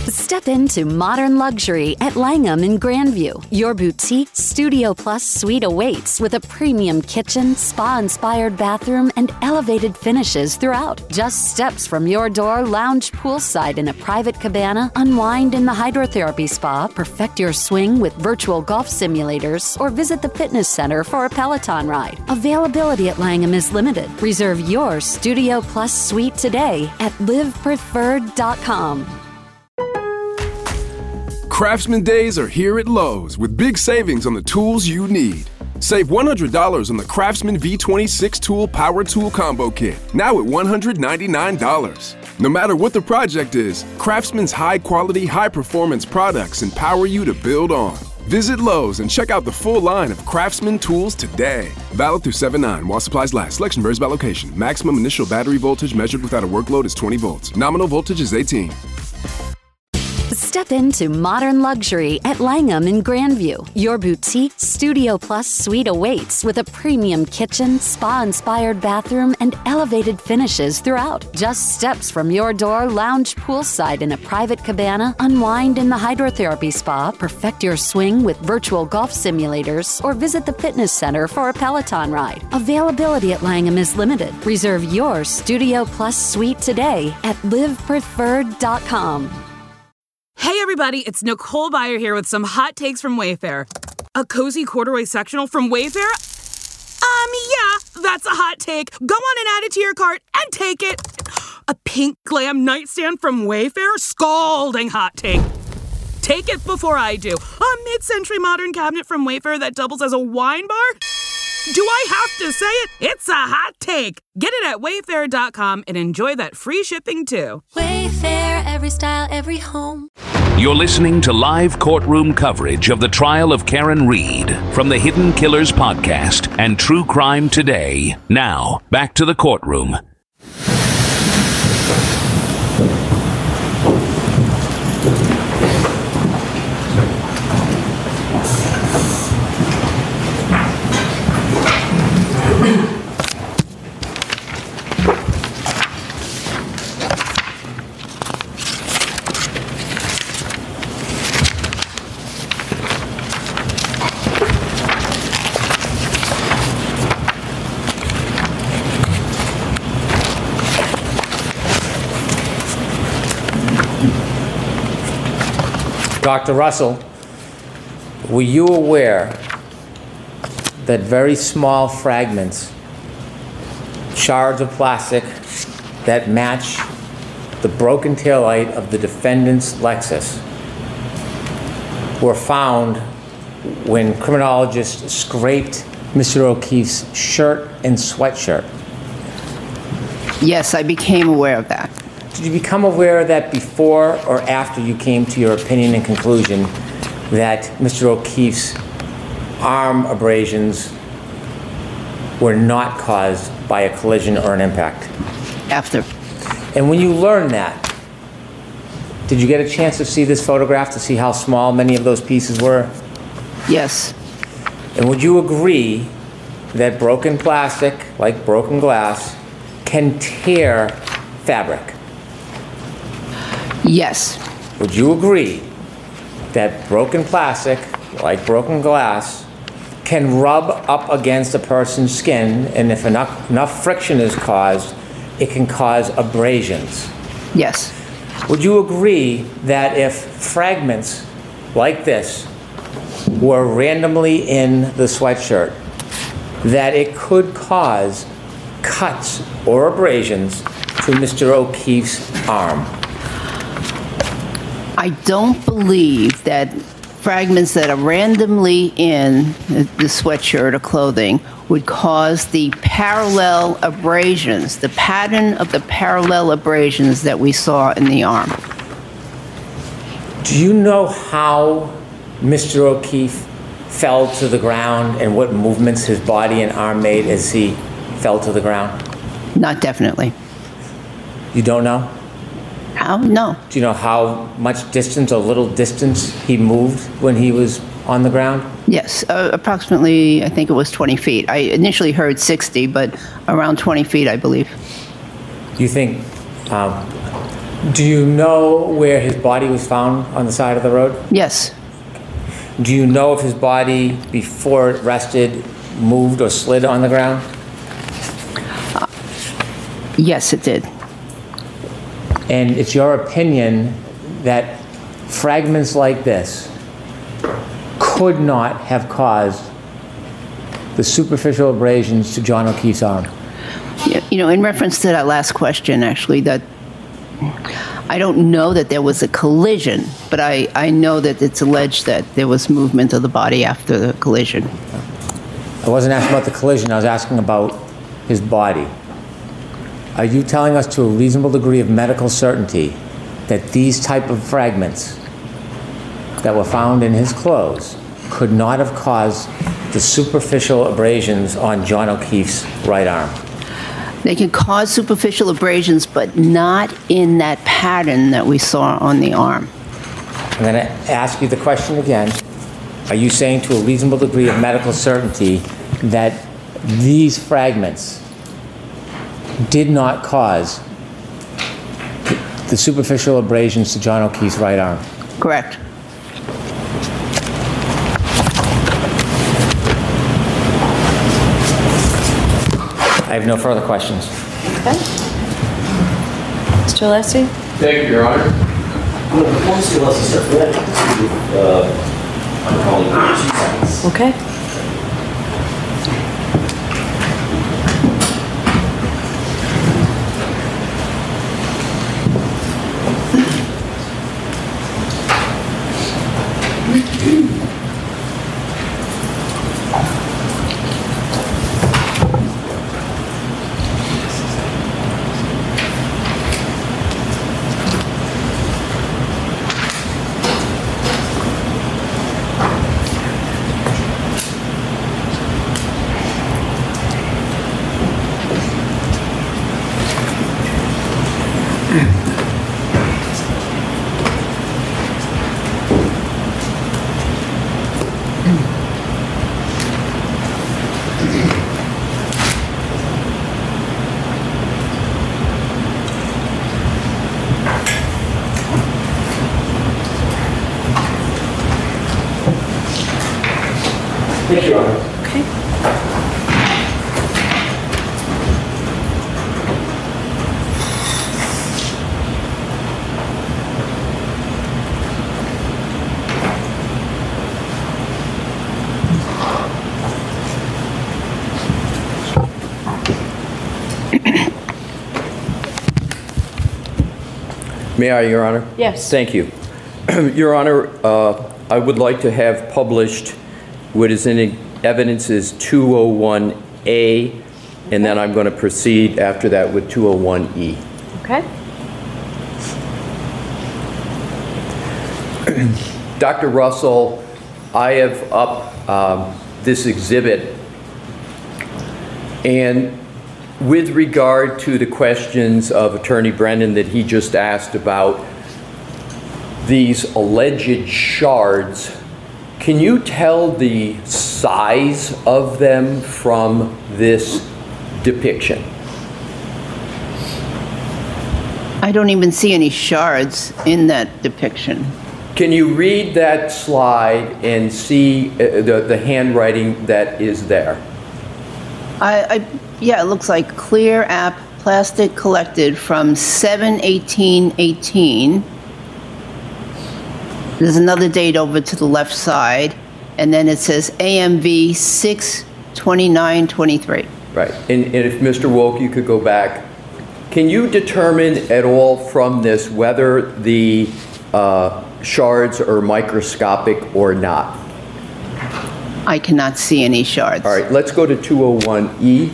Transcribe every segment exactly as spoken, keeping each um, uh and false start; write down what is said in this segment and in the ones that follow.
Step into modern luxury at Langham in Grandview. Your boutique Studio Plus suite awaits with a premium kitchen, spa-inspired bathroom, and elevated finishes throughout. Just steps from your door, lounge poolside in a private cabana, unwind in the hydrotherapy spa, perfect your swing with virtual golf simulators, or visit the fitness center for a Peloton ride. Availability at Langham is limited. Reserve your Studio Plus suite today at live preferred dot com. Craftsman Days are here at Lowe's with big savings on the tools you need. Save one hundred dollars on the Craftsman V twenty-six Tool Power Tool Combo Kit, now at one hundred ninety-nine dollars. No matter what the project is, Craftsman's high-quality, high-performance products empower you to build on. Visit Lowe's and check out the full line of Craftsman tools today. Valid through seven nine while supplies last. Selection varies by location. Maximum initial battery voltage measured without a workload is twenty volts. Nominal voltage is eighteen. Step into modern luxury at Langham in Grandview. Your boutique Studio Plus suite awaits with a premium kitchen, spa-inspired bathroom, and elevated finishes throughout. Just steps from your door, lounge poolside in a private cabana, unwind in the hydrotherapy spa, perfect your swing with virtual golf simulators, or visit the fitness center for a Peloton ride. Availability at Langham is limited. Reserve your Studio Plus suite today at live preferred dot com. Hey everybody, it's Nicole Byer here with some hot takes from Wayfair. A cozy corduroy sectional from Wayfair? Um, yeah, that's a hot take. Go on and add it to your cart and take it. A pink glam nightstand from Wayfair? Scalding hot take. Take it before I do. A mid-century modern cabinet from Wayfair that doubles as a wine bar? Do I have to say it? It's a hot take. Get it at wayfair dot com and enjoy that free shipping too. Wayfair, every style, every home. You're listening to live courtroom coverage of the trial of Karen Read from the Hidden Killers podcast and True Crime Today. Now, back to the courtroom. Doctor Russell, were you aware that very small fragments, shards of plastic that match the broken taillight of the defendant's Lexus were found when criminologists scraped Mister O'Keefe's shirt and sweatshirt? Yes, I became aware of that. Did you become aware of that before or after you came to your opinion and conclusion that Mister O'Keefe's arm abrasions were not caused by a collision or an impact? After. And when you learned that, did you get a chance to see this photograph to see how small many of those pieces were? Yes. And would you agree that broken plastic, like broken glass, can tear fabric? Yes. Would you agree that broken plastic, like broken glass, can rub up against a person's skin, and if enough, enough friction is caused, it can cause abrasions? Yes. Would you agree that if fragments like this were randomly in the sweatshirt, that it could cause cuts or abrasions to Mister O'Keefe's arm? I don't believe that fragments that are randomly in the sweatshirt or clothing would cause the parallel abrasions, the pattern of the parallel abrasions that we saw in the arm. Do you know how Mister O'Keefe fell to the ground and what movements his body and arm made as he fell to the ground? Not definitely. You don't know? How? No. Do you know how much distance or little distance he moved when he was on the ground? Yes, uh, approximately, I think it was twenty feet. I initially heard sixty, but around twenty feet, I believe. Do you think um, Do you know where his body was found on the side of the road? Yes. Do you know if his body, before it rested, moved or slid on the ground? Uh, yes, it did. And it's your opinion that fragments like this could not have caused the superficial abrasions to John O'Keefe's arm? You know, in reference to that last question, actually, that I don't know that there was a collision, but I, I know that it's alleged that there was movement of the body after the collision. I wasn't asking about the collision, I was asking about his body. Are you telling us to a reasonable degree of medical certainty that these type of fragments that were found in his clothes could not have caused the superficial abrasions on John O'Keefe's right arm? They can cause superficial abrasions, but not in that pattern that we saw on the arm. I'm going to ask you the question again. Are you saying to a reasonable degree of medical certainty that these fragments did not cause the superficial abrasions to John O'Keefe's right arm? Correct. I have no further questions. Okay. Mister Alessi? Thank you, Your Honor. Well, before Mister Alessi starts, we're going to have to do uh, I'm calling you two seconds. Okay. Thank you, Your Honor. Okay. May I, Your Honor? Yes. Thank you. Your Honor, uh, I would like to have published what is in evidence is two oh one A, and then I'm going to proceed after that with two oh one E. Okay. Doctor Russell, I have up um, this exhibit, and with regard to the questions of Attorney Brennan that he just asked about these alleged shards, can you tell the size of them from this depiction? I don't even see any shards in that depiction. Can you read that slide and see uh, the, the handwriting that is there? I, I, yeah, it looks like clear app plastic collected from seven eighteen eighteen. There's another date over to the left side, and then it says A M V six twenty-nine twenty-three. Right, and, and if Mister Wolk, you could go back. Can you determine at all from this whether the uh, shards are microscopic or not? I cannot see any shards. All right, let's go to two oh one E.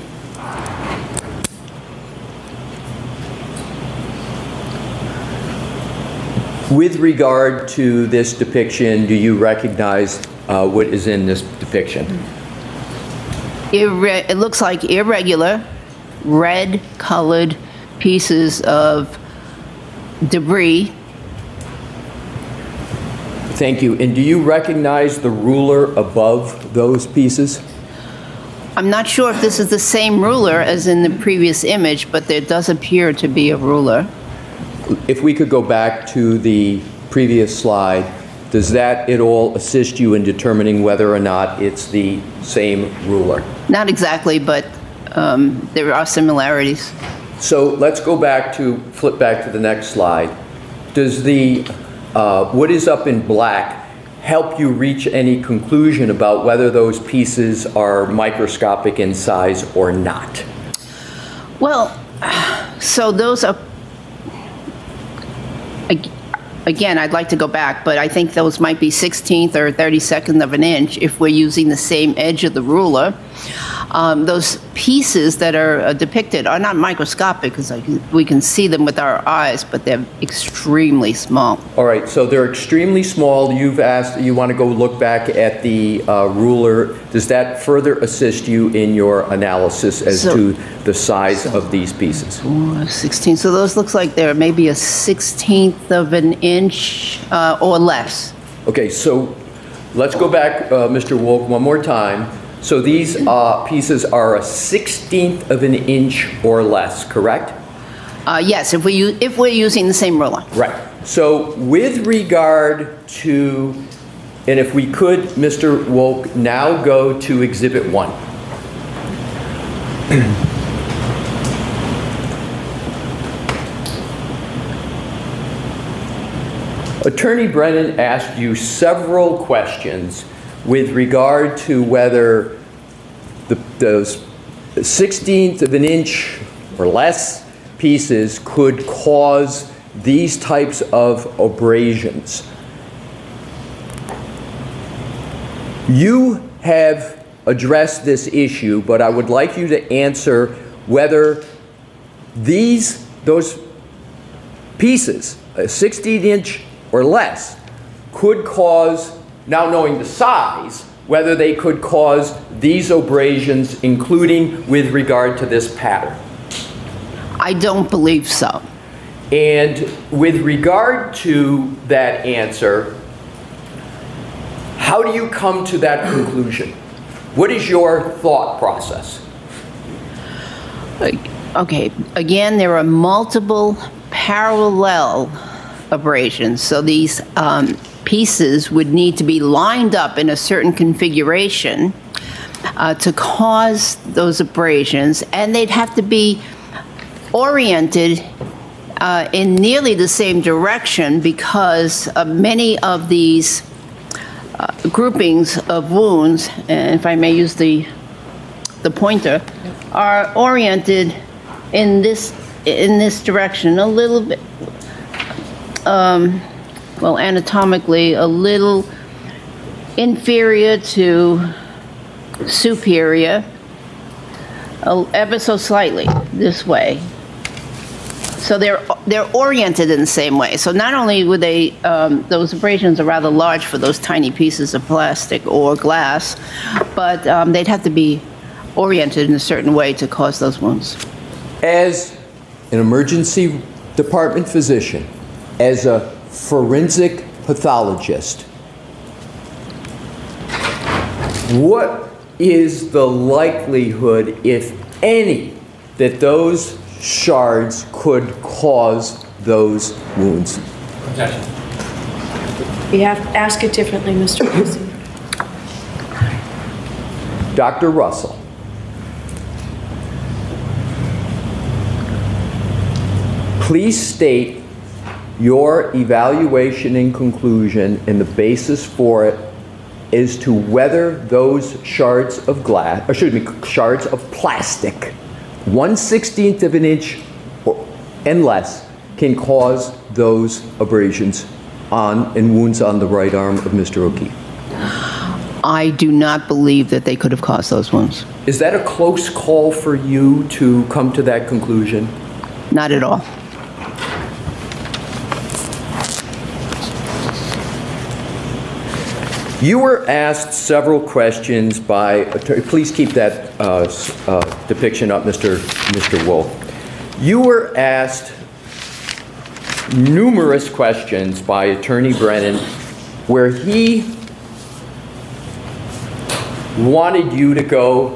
With regard to this depiction, do you recognize uh, what is in this depiction? Irre- it looks like irregular, red-colored pieces of debris. Thank you. And do you recognize the ruler above those pieces? I'm not sure if this is the same ruler as in the previous image, but there does appear to be a ruler. if we could go back to the previous slide, does that at all assist you in determining whether or not it's the same ruler? Not exactly, but um, there are similarities. So let's go back to, flip back to the next slide. Does the, uh, what is up in black help you reach any conclusion about whether those pieces are microscopic in size or not? Well, so those are, again, I'd like to go back, but I think those might be sixteenth or thirty-second of an inch if we're using the same edge of the ruler. Um, those pieces that are uh, depicted are not microscopic because we can see them with our eyes, but they're extremely small. All right, so they're extremely small. You've asked, you want to go look back at the uh, ruler. Does that further assist you in your analysis as so, to the size so of these pieces? Four, sixteen. So those looks like they're maybe a sixteenth of an inch uh, or less. Okay, so let's go back, uh, Mister Wolk, one more time. So these uh, pieces are a sixteenth of an inch or less, correct? Uh, yes, if, we if we're using the same ruler. Right. So with regard to, and if we could, Mister Wolk, now go to Exhibit one. Attorney Brennan asked you several questions with regard to whether the, those sixteenth of an inch or less pieces could cause these types of abrasions. You have addressed this issue, but I would like you to answer whether these, those pieces, a sixteen inch or less, could cause, now knowing the size, whether they could cause these abrasions, including with regard to this pattern. I don't believe so. And with regard to that answer, how do you come to that conclusion? What is your thought process? Okay, again, there are multiple parallel abrasions. So these um, pieces would need to be lined up in a certain configuration uh, to cause those abrasions, and they'd have to be oriented uh, in nearly the same direction because uh, many of these uh, groupings of wounds, and if I may use the the pointer, are oriented in this in this direction a little bit. Um, well, anatomically, a little inferior to superior, uh, ever so slightly this way. So they're they're oriented in the same way. So not only would they, um, those abrasions are rather large for those tiny pieces of plastic or glass, but um, they'd have to be oriented in a certain way to cause those wounds. As an emergency department physician, as a forensic pathologist, what is the likelihood, if any, that those shards could cause those wounds? Objection. You have to ask it differently, Mister Casey. Doctor Russell. Please state your evaluation and conclusion and the basis for it as to whether those shards of glass, or excuse me, shards of plastic, one sixteenth of an inch or, and less, can cause those abrasions on and wounds on the right arm of Mister O'Keefe. I do not believe that they could have caused those wounds. Is that a close call for you to come to that conclusion? Not at all. You were asked several questions by, please keep that uh, uh, depiction up, Mister Mister Wolk. You were asked numerous questions by Attorney Brennan where he wanted you to go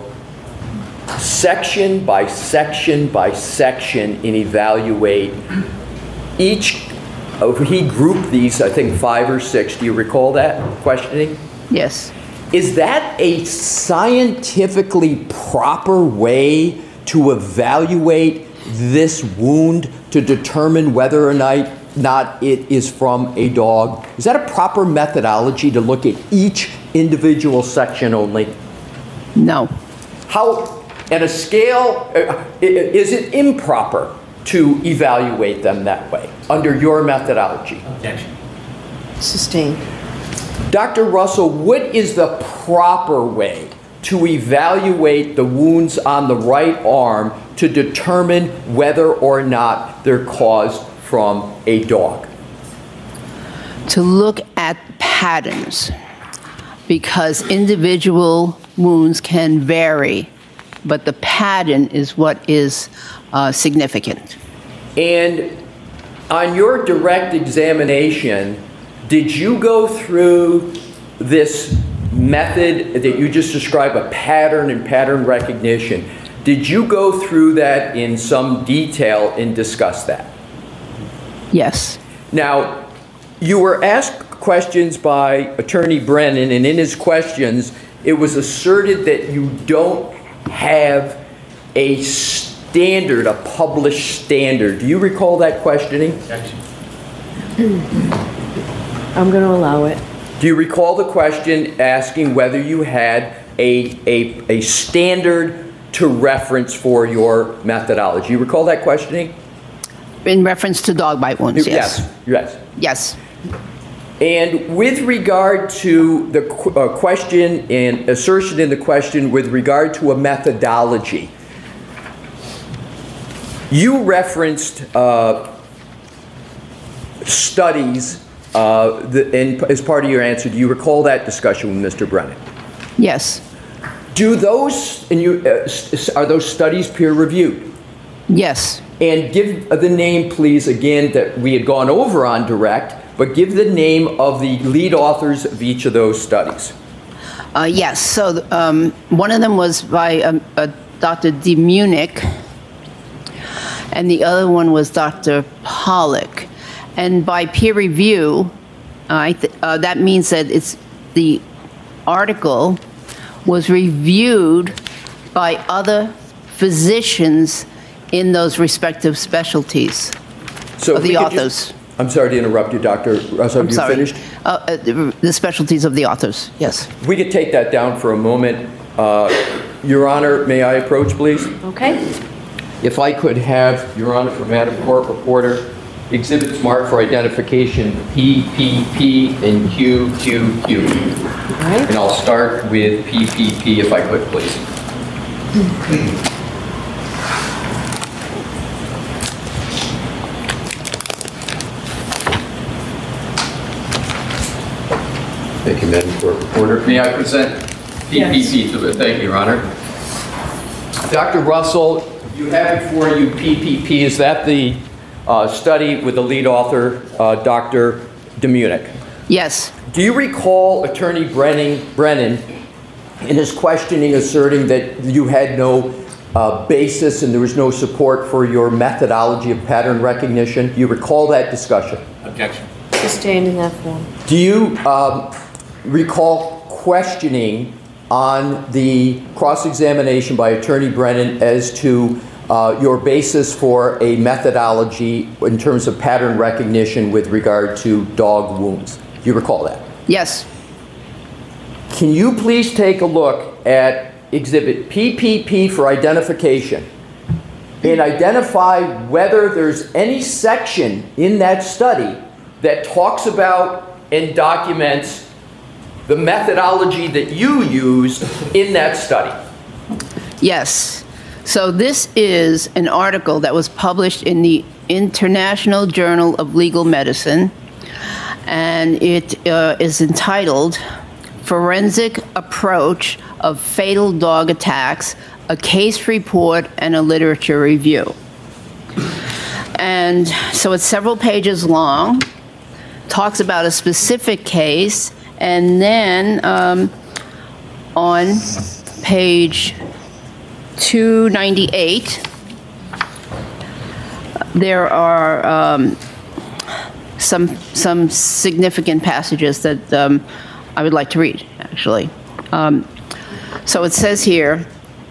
section by section by section and evaluate each, uh, he grouped these, I think, five or six. Do you recall that questioning? Yes. Is that a scientifically proper way to evaluate this wound to determine whether or not, not it is from a dog? Is that a proper methodology to look at each individual section only? No. How, at a scale, uh, is it improper to evaluate them that way under your methodology? Objection. Sustained. Doctor Russell, what is the proper way to evaluate the wounds on the right arm to determine whether or not they're caused from a dog? To look at patterns, because individual wounds can vary, but the pattern is what is uh, significant. And on your direct examination, did you go through this method that you just described, a pattern and pattern recognition? Did you go through that in some detail and discuss that? Yes. Now, you were asked questions by Attorney Brennan, and in his questions, it was asserted that you don't have a standard, a published standard. Do you recall that questioning? I'm going to allow it. Do you recall the question asking whether you had a, a, a standard to reference for your methodology? You recall that questioning? In reference to dog bite wounds, yes. Yes, yes. Yes. And with regard to the qu- uh, question and assertion in the question with regard to a methodology, you referenced uh, studies uh, the, and as part of your answer. Do you recall that discussion with Mister Brennan? Yes. Do those, and you, uh, are those studies peer-reviewed? Yes. And give the name, please, again, that we had gone over on direct, but give the name of the lead authors of each of those studies. Uh, yes. So um, one of them was by um, uh, Doctor DeMunick, and the other one was Doctor Pollock. And by peer review, uh, I th- uh, that means that it's the article was reviewed by other physicians in those respective specialties So of if we the could authors. just- I'm sorry to interrupt you, Doctor Russell. I'm Have you sorry. finished? Uh, uh, the, the specialties of the authors, yes. We could take that down for a moment. Uh, Your Honor, may I approach, please? Okay. If I could have, Your Honor, for Madam Court Reporter, exhibits marked for identification P P P and Q Q Q. All right. And I'll start with P P P if I could, please. Thank you, Madam Court Reporter. May I present P P P to the, thank you, Your Honor. Doctor Russell, you have before you P P P. Is that the uh, study with the lead author, uh, Doctor DeMunick? Yes. Do you recall Attorney Brennan, Brennan in his questioning asserting that you had no uh, basis and there was no support for your methodology of pattern recognition? Do you recall that discussion? Objection. Sustained in that form. Do you um, recall questioning on the cross-examination by Attorney Brennan as to uh, your basis for a methodology in terms of pattern recognition with regard to dog wounds? Do you recall that? Yes. Can you please take a look at exhibit P P P for identification and identify whether there's any section in that study that talks about and documents the methodology that you used in that study? Yes. So this is an article that was published in the International Journal of Legal Medicine, and it uh, is entitled Forensic Approach of Fatal Dog Attacks, a Case Report and a Literature Review. And so it's several pages long, talks about a specific case, and then um, on page two ninety-eight, there are um, some some significant passages that um, I would like to read, actually. Um, so it says here,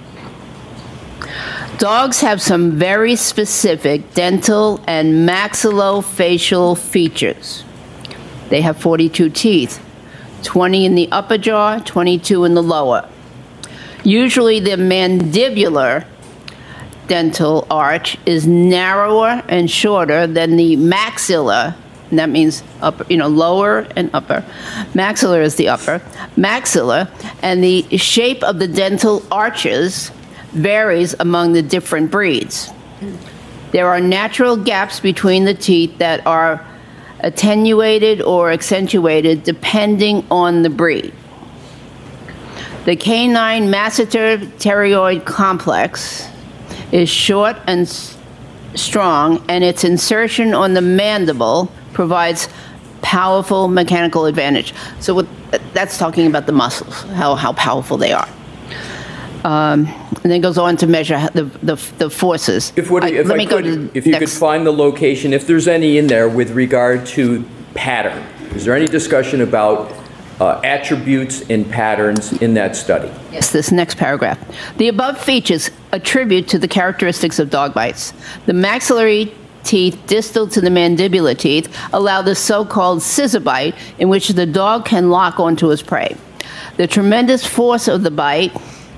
dogs have some very specific dental and maxillofacial features. They have forty-two teeth, twenty in the upper jaw, twenty-two in the lower. Usually the mandibular dental arch is narrower and shorter than the maxilla, and that means upper, you know, lower and upper. Maxillar is the upper. Maxilla, and the shape of the dental arches varies among the different breeds. There are natural gaps between the teeth that are attenuated or accentuated depending on the breed. The canine masseter pterygoid complex is short and s- strong, and its insertion on the mandible provides powerful mechanical advantage. So what, that's talking about the muscles, how, how powerful they are. Um, and then it goes on to measure the, the, the forces. If, what, I, if, let I me could, go to if you next. could find the location, if there's any in there with regard to pattern, is there any discussion about uh, attributes and patterns in that study? Yes, this next paragraph. The above features attribute to the characteristics of dog bites. The maxillary teeth distal to the mandibular teeth allow the so-called scissor bite, in which the dog can lock onto his prey. The tremendous force of the bite,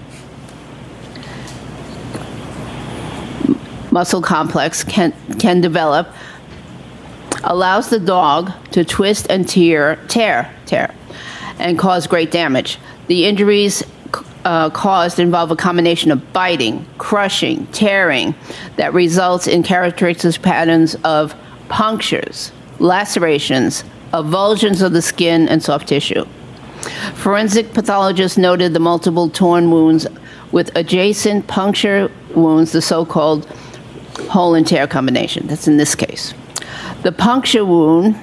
muscle complex can, can develop, allows the dog to twist and tear, tear, tear, and cause great damage. The injuries uh, caused involve a combination of biting, crushing, tearing that results in characteristic patterns of punctures, lacerations, avulsions of the skin and soft tissue. Forensic pathologists noted the multiple torn wounds with adjacent puncture wounds, the so-called hole and tear combination. That's in this case. The puncture wound,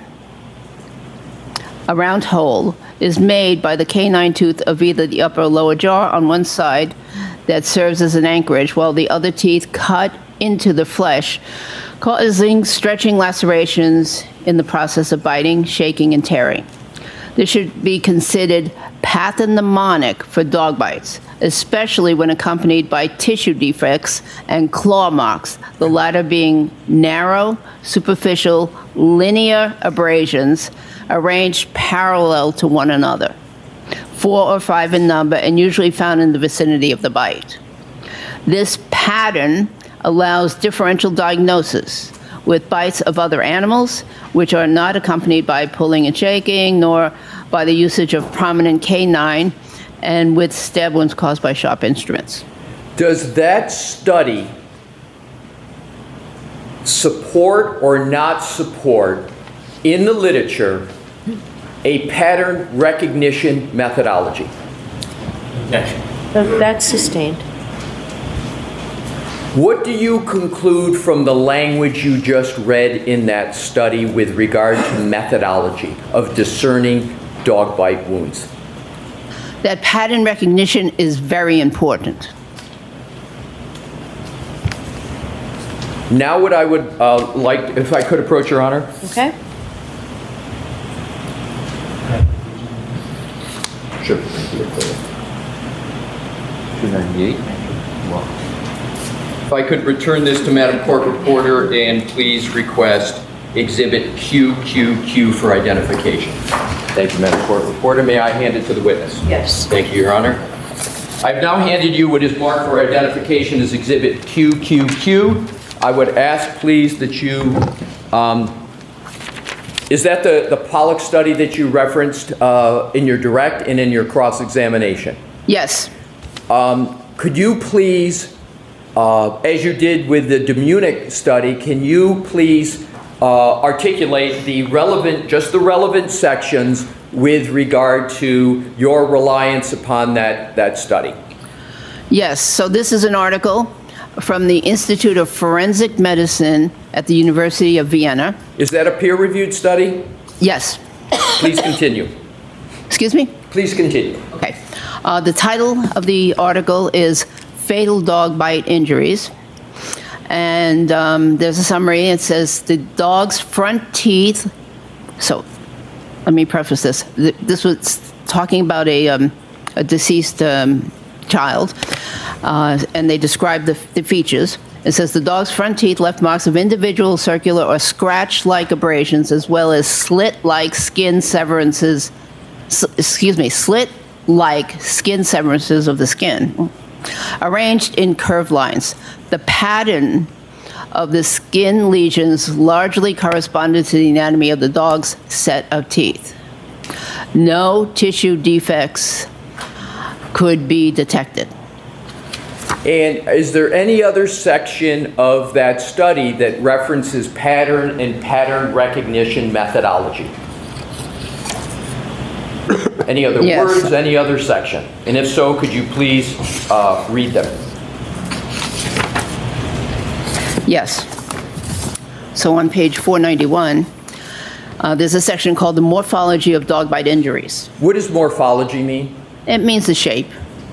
a round hole, is made by the canine tooth of either the upper or lower jaw on one side that serves as an anchorage, while the other teeth cut into the flesh, causing stretching lacerations in the process of biting, shaking, and tearing. This should be considered pathognomonic for dog bites, especially when accompanied by tissue defects and claw marks, the latter being narrow, superficial, linear abrasions arranged parallel to one another, four or five in number, and usually found in the vicinity of the bite. This pattern allows differential diagnosis with bites of other animals, which are not accompanied by pulling and shaking, nor by the usage of prominent canine, and with stab wounds caused by sharp instruments. Does that study support or not support, in the literature, a pattern recognition methodology? That's sustained. What do you conclude from the language you just read in that study with regard to methodology of discerning dog bite wounds? That pattern recognition is very important. Now what I would uh, like, if I could approach Your Honor. Okay. Sure. two ninety-eight. If I could return this to Madam Court Reporter and please request Exhibit Q Q Q for identification. Thank you, Madam Court Reporter. May I hand it to the witness? Yes. Thank you, Your Honor. I've now handed you what is marked for identification as Exhibit Q Q Q. I would ask, please, that you, um, is that the, the Pollock study that you referenced uh, in your direct and in your cross-examination? Yes. Um, could you please, uh, as you did with the DeMunick study, can you please uh, articulate the relevant, just the relevant sections with regard to your reliance upon that, that study? Yes, so this is an article from the Institute of Forensic Medicine at the University of Vienna. Is that a peer-reviewed study? Yes. Please continue. Excuse me? Please continue. Okay. Uh, the title of the article is Fatal Dog Bite Injuries. And um, there's a summary. It says the dog's front teeth so let me preface this. This was talking about a, um, a deceased um, child, uh, and they described the, the features. It says the dog's front teeth left marks of individual circular or scratch-like abrasions, as well as slit-like skin severances, s- excuse me, slit-like skin severances of the skin, arranged in curved lines. The pattern of the skin lesions largely corresponded to the anatomy of the dog's set of teeth. No tissue defects could be detected. And is there any other section of that study that references pattern and pattern recognition methodology? Any other Yes. words, any other section? And if so, could you please uh, read them? Yes. So on page four ninety-one, uh, there's a section called the morphology of dog bite injuries. What does morphology mean? It means the shape.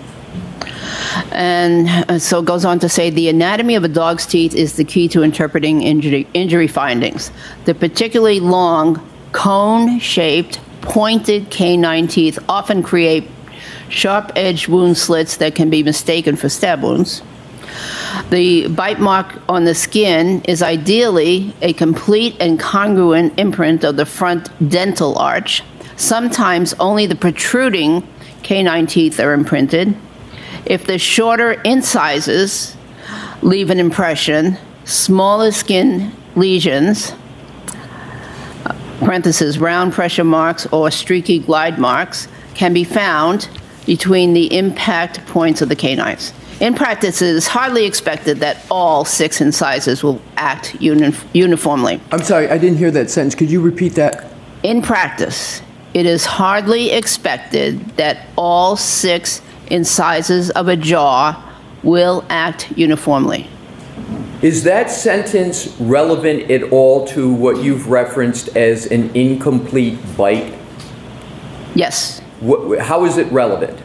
And uh, so it goes on to say the anatomy of a dog's teeth is the key to interpreting injury, injury findings. The particularly long, cone-shaped, pointed canine teeth often create sharp-edged wound slits that can be mistaken for stab wounds. The bite mark on the skin is ideally a complete and congruent imprint of the front dental arch. Sometimes only the protruding canine teeth are imprinted. If the shorter incisors leave an impression, smaller skin lesions, parentheses, round pressure marks or streaky glide marks, can be found between the impact points of the canines. In practice, it is hardly expected that all six incisors will act uni- uniformly. I'm sorry, I didn't hear that sentence. Could you repeat that? In practice, it is hardly expected that all six incisors of a jaw will act uniformly. Is that sentence relevant at all to what you've referenced as an incomplete bite? Yes. What, how is it relevant?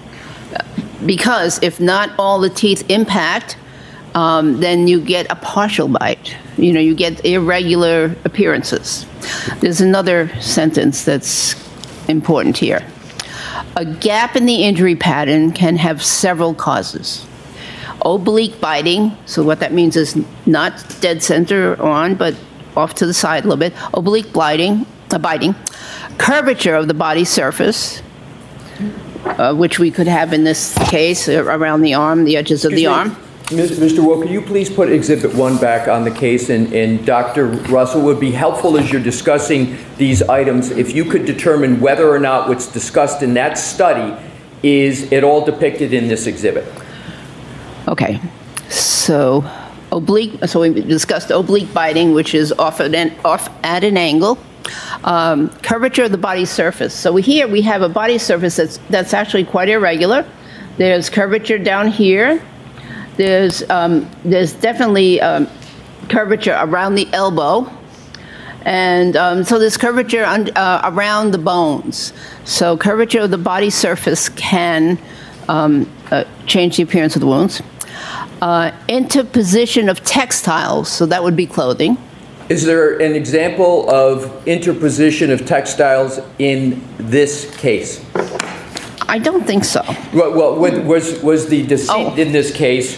Because if not all the teeth impact, um, then you get a partial bite. You know, you get irregular appearances. There's another sentence that's important here. A gap in the injury pattern can have several causes. Oblique biting, so what that means is not dead center on, but off to the side a little bit. Oblique biting, uh, biting. Curvature of the body surface, uh, which we could have in this case uh, around the arm, the edges of the arm. Mister Wu, could you please put Exhibit one back on the case, and, and Doctor Russell, would be helpful as you're discussing these items if you could determine whether or not what's discussed in that study is at all depicted in this exhibit. Okay, so oblique, so we discussed oblique biting, which is off at an, off at an angle. Um, curvature of the body surface. So here we have a body surface that's, that's actually quite irregular. There's curvature down here. There's, um, there's definitely um, curvature around the elbow. And um, so there's curvature un- uh, around the bones. So curvature of the body surface can um, uh, change the appearance of the wounds. Uh, interposition of textiles, so that would be clothing. Is there an example of interposition of textiles in this case? I don't think so. Well, well was, was the decedent oh. in this case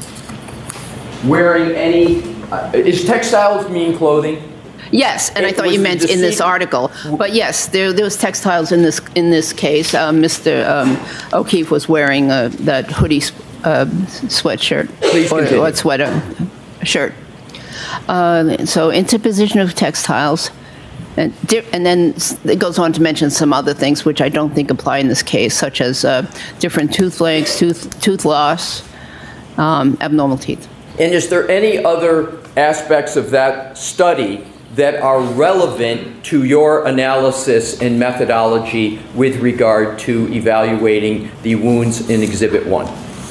wearing any, uh, is textiles mean clothing? Yes, and it I thought you meant in this article. But yes, there, there was textiles in this in this case. Uh, Mister Um, O'Keefe was wearing uh, that hoodie uh, sweatshirt Please or, continue. or sweater shirt. Uh, so interposition of textiles, and, di- and then it goes on to mention some other things which I don't think apply in this case, such as uh, different tooth lengths, tooth tooth loss, um, abnormal teeth. And is there any other aspects of that study that are relevant to your analysis and methodology with regard to evaluating the wounds in Exhibit one?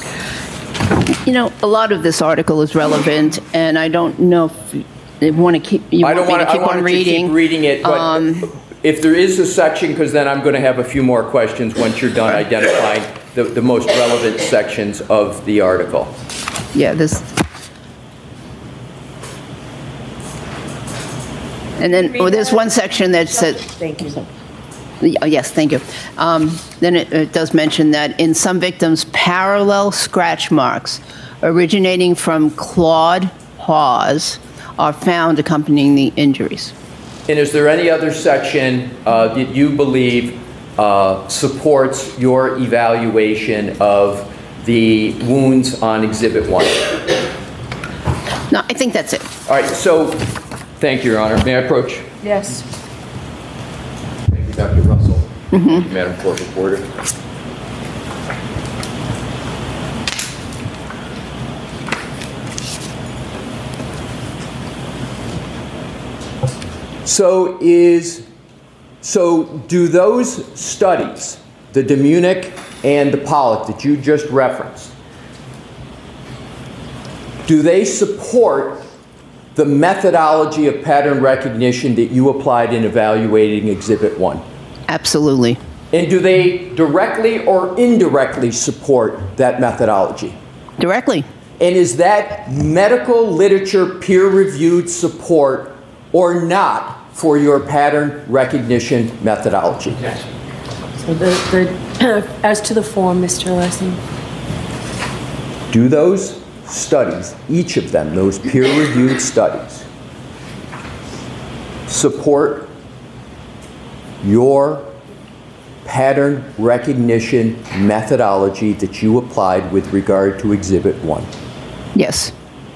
You know, a lot of this article is relevant, and I don't know if you want to keep, you I want don't me want to keep I on want reading. to keep reading it, but Um, if there is a section, because then I'm going to have a few more questions once you're done identifying the, the most relevant sections of the article. Yeah, this. And then well, there's one section that says. Thank you. Oh, yes, thank you. Um, then it, it does mention that in some victims, parallel scratch marks originating from clawed paws are found accompanying the injuries. And is there any other section uh, that you believe uh, supports your evaluation of the wounds on Exhibit one? No, I think that's it. All right, so thank you, Your Honor. May I approach? Yes. Thank you, Doctor Russell. Mm-hmm. Madam Court Reporter. So is, so do those studies, the Demunick and the Pollock that you just referenced, do they support the methodology of pattern recognition that you applied in evaluating Exhibit one? Absolutely. And do they directly or indirectly support that methodology? Directly. And is that medical literature peer-reviewed support or not for your pattern recognition methodology? So the, the as to the form, Mister Lessing. Do those studies, each of them, those peer-reviewed studies, support your pattern recognition methodology that you applied with regard to Exhibit one? Yes.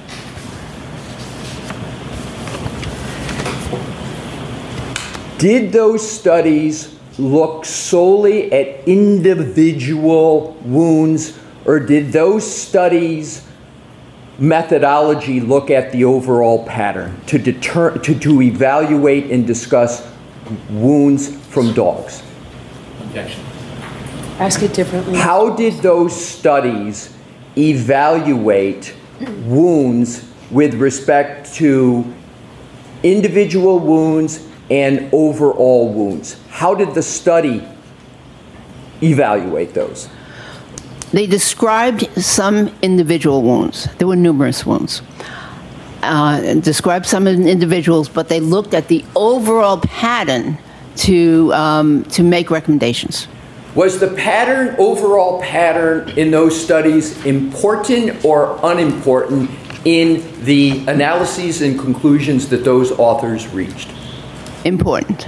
Did those studies look solely at individual wounds, or did those studies' methodology look at the overall pattern to deter, to, to evaluate and discuss wounds from dogs? Objection. Ask it differently. How did those studies evaluate wounds with respect to individual wounds and overall wounds? How did the study evaluate those? They described some individual wounds. There were numerous wounds. Uh, described some individuals, but they looked at the overall pattern to um, to make recommendations. Was the pattern, overall pattern in those studies important or unimportant in the analyses and conclusions that those authors reached? Important.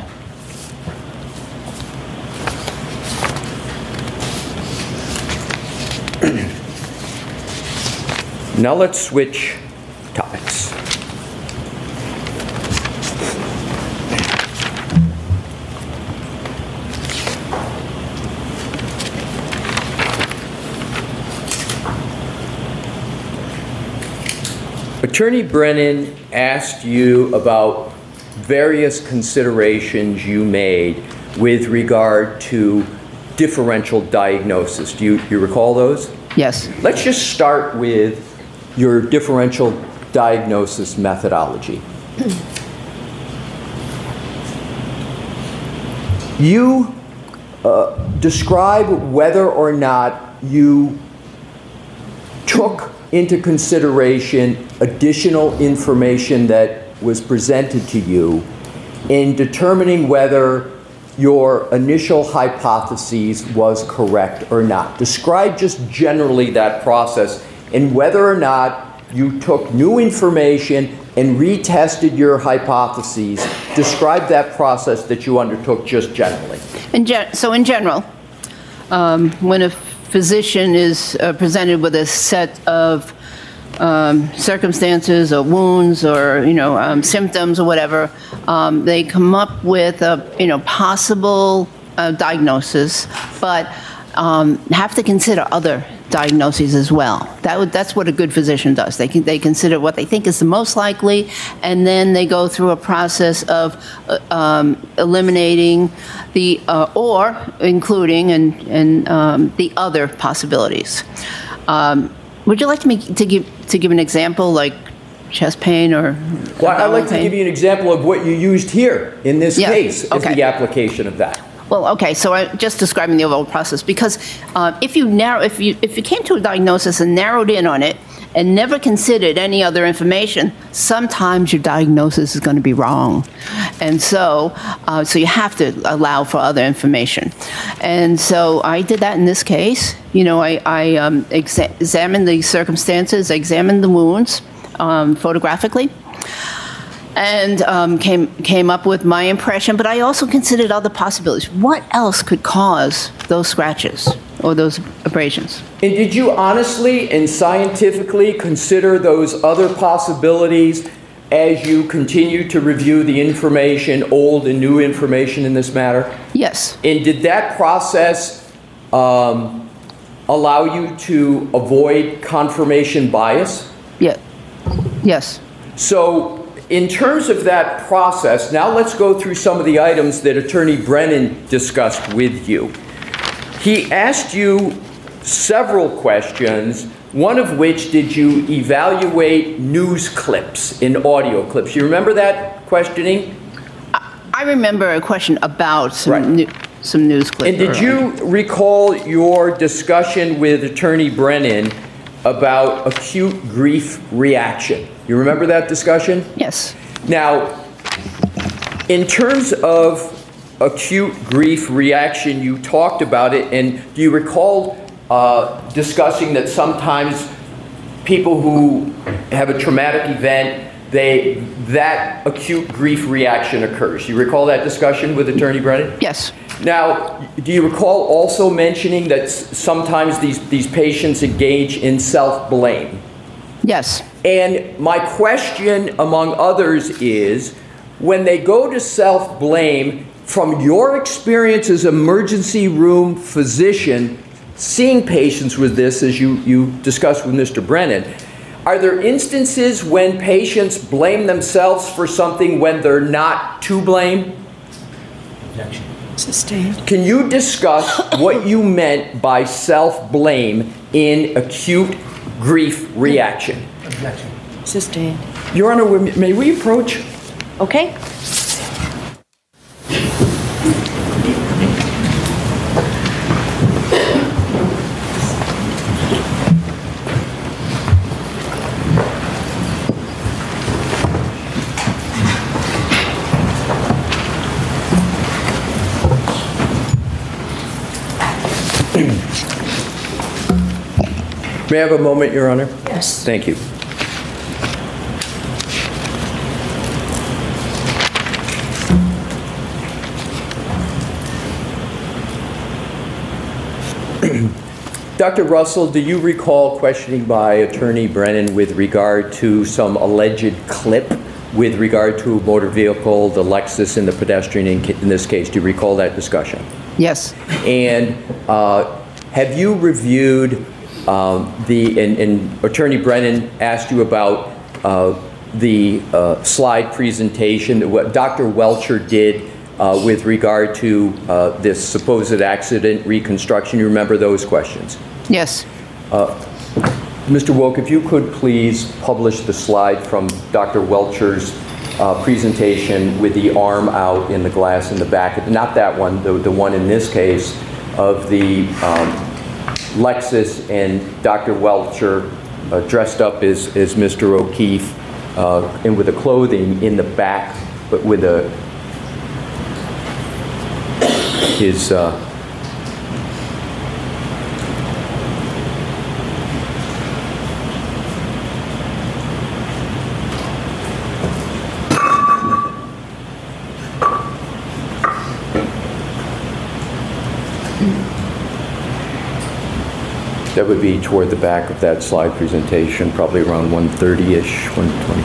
Now let's switch topics. Attorney Brennan asked you about various considerations you made with regard to differential diagnosis. Do you, you recall those? Yes. Let's just start with your differential diagnosis methodology. You uh, describe whether or not you took into consideration additional information that was presented to you in determining whether your initial hypotheses was correct or not. Describe just generally that process and whether or not you took new information and retested your hypotheses. Describe that process that you undertook just generally. In gen- so in general, um, when a physician is uh, presented with a set of um, circumstances or wounds or you know um, symptoms or whatever, um, they come up with a you know possible uh, diagnosis, but um, have to consider other diagnoses as well. That would, that's what a good physician does. They can, they consider what they think is the most likely, and then they go through a process of uh, um, eliminating the uh, or including and and um, the other possibilities. Um, would you like to make to give to give an example, like chest pain or? Well, I'd like to pain? give you an example of what you used here in this Yeah, case as okay. the application of that. Well, okay, so I'm just describing the overall process because uh, if you narrow, if you if you came to a diagnosis and narrowed in on it, and never considered any other information, sometimes your diagnosis is going to be wrong. And so, uh, so you have to allow for other information. And so I did that in this case. You know, I, I um, exa- examined the circumstances, examined the wounds um, photographically, and um, came came up with my impression, but I also considered other possibilities. What else could cause those scratches or those abrasions? And did you honestly and scientifically consider those other possibilities as you continue to review the information, old and new information in this matter? Yes. And did that process um, allow you to avoid confirmation bias? Yeah. Yes. So, in terms of that process, now let's go through some of the items that Attorney Brennan discussed with you. He asked you several questions, one of which, did you evaluate news clips in audio clips? You remember that questioning? I remember a question about some, right. new, some news clips. And did you recall your discussion with Attorney Brennan about acute grief reaction? You remember that discussion? Yes. Now, in terms of acute grief reaction, you talked about it, and do you recall uh, discussing that sometimes people who have a traumatic event, they that acute grief reaction occurs? You recall that discussion with Attorney Brennan? Yes. Now, do you recall also mentioning that s- sometimes these, these patients engage in self-blame? Yes. And my question, among others, is when they go to self-blame, from your experience as emergency room physician, seeing patients with this, as you, you discussed with Mister Brennan, are there instances when patients blame themselves for something when they're not to blame? Objection. Sustained. Can you discuss what you meant by self-blame in acute grief reaction? Objection. Sustained. Your Honor, may we approach? Okay. May I have a moment, Your Honor? Yes. Thank you. Doctor Russell, do you recall questioning by Attorney Brennan with regard to some alleged clip with regard to a motor vehicle, the Lexus and the pedestrian in, in this case? Do you recall that discussion? Yes. And uh, have you reviewed um, the, and, and Attorney Brennan asked you about uh, the uh, slide presentation that what Doctor Welcher did uh, with regard to uh, this supposed accident reconstruction? You remember those questions? Yes. Uh, Mister Wilk, if you could please publish the slide from Doctor Welcher's uh, presentation with the arm out in the glass in the back, not that one, the, the one in this case of the um, Lexus and Doctor Welcher uh, dressed up as, as Mister O'Keefe uh, and with the clothing in the back, but with a his uh, that would be toward the back of that slide presentation, probably around one thirty-ish, one twenty.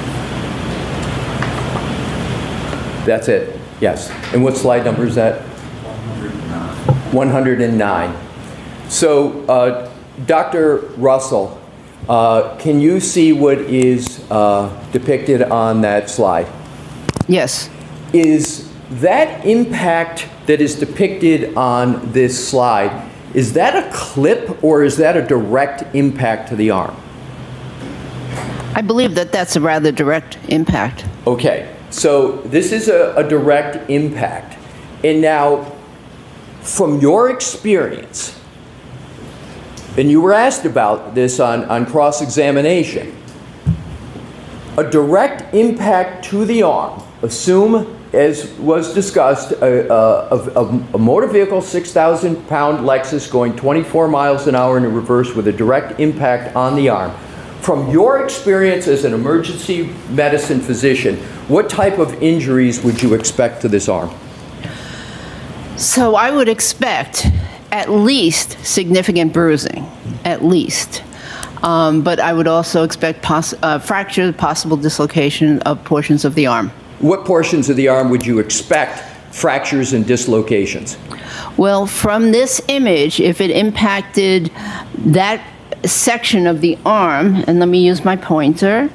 That's it, yes. And what slide number is that? one hundred nine. So, uh, Doctor Russell, uh, can you see what is uh, depicted on that slide? Yes. Is that impact that is depicted on this slide, is that a clip or is that a direct impact to the arm? I believe that that's a rather direct impact. Okay, so this is a, a direct impact. And now, from your experience, and you were asked about this on, on cross-examination. A direct impact to the arm, assume, as was discussed, a, a, a, a motor vehicle, six thousand pound Lexus going twenty-four miles an hour in reverse with a direct impact on the arm. From your experience as an emergency medicine physician, what type of injuries would you expect to this arm? So I would expect at least significant bruising, at least. Um, but I would also expect poss uh, fracture, possible dislocation of portions of the arm. What portions of the arm would you expect fractures and dislocations? Well, from this image, if it impacted that section of the arm, and let me use my pointer,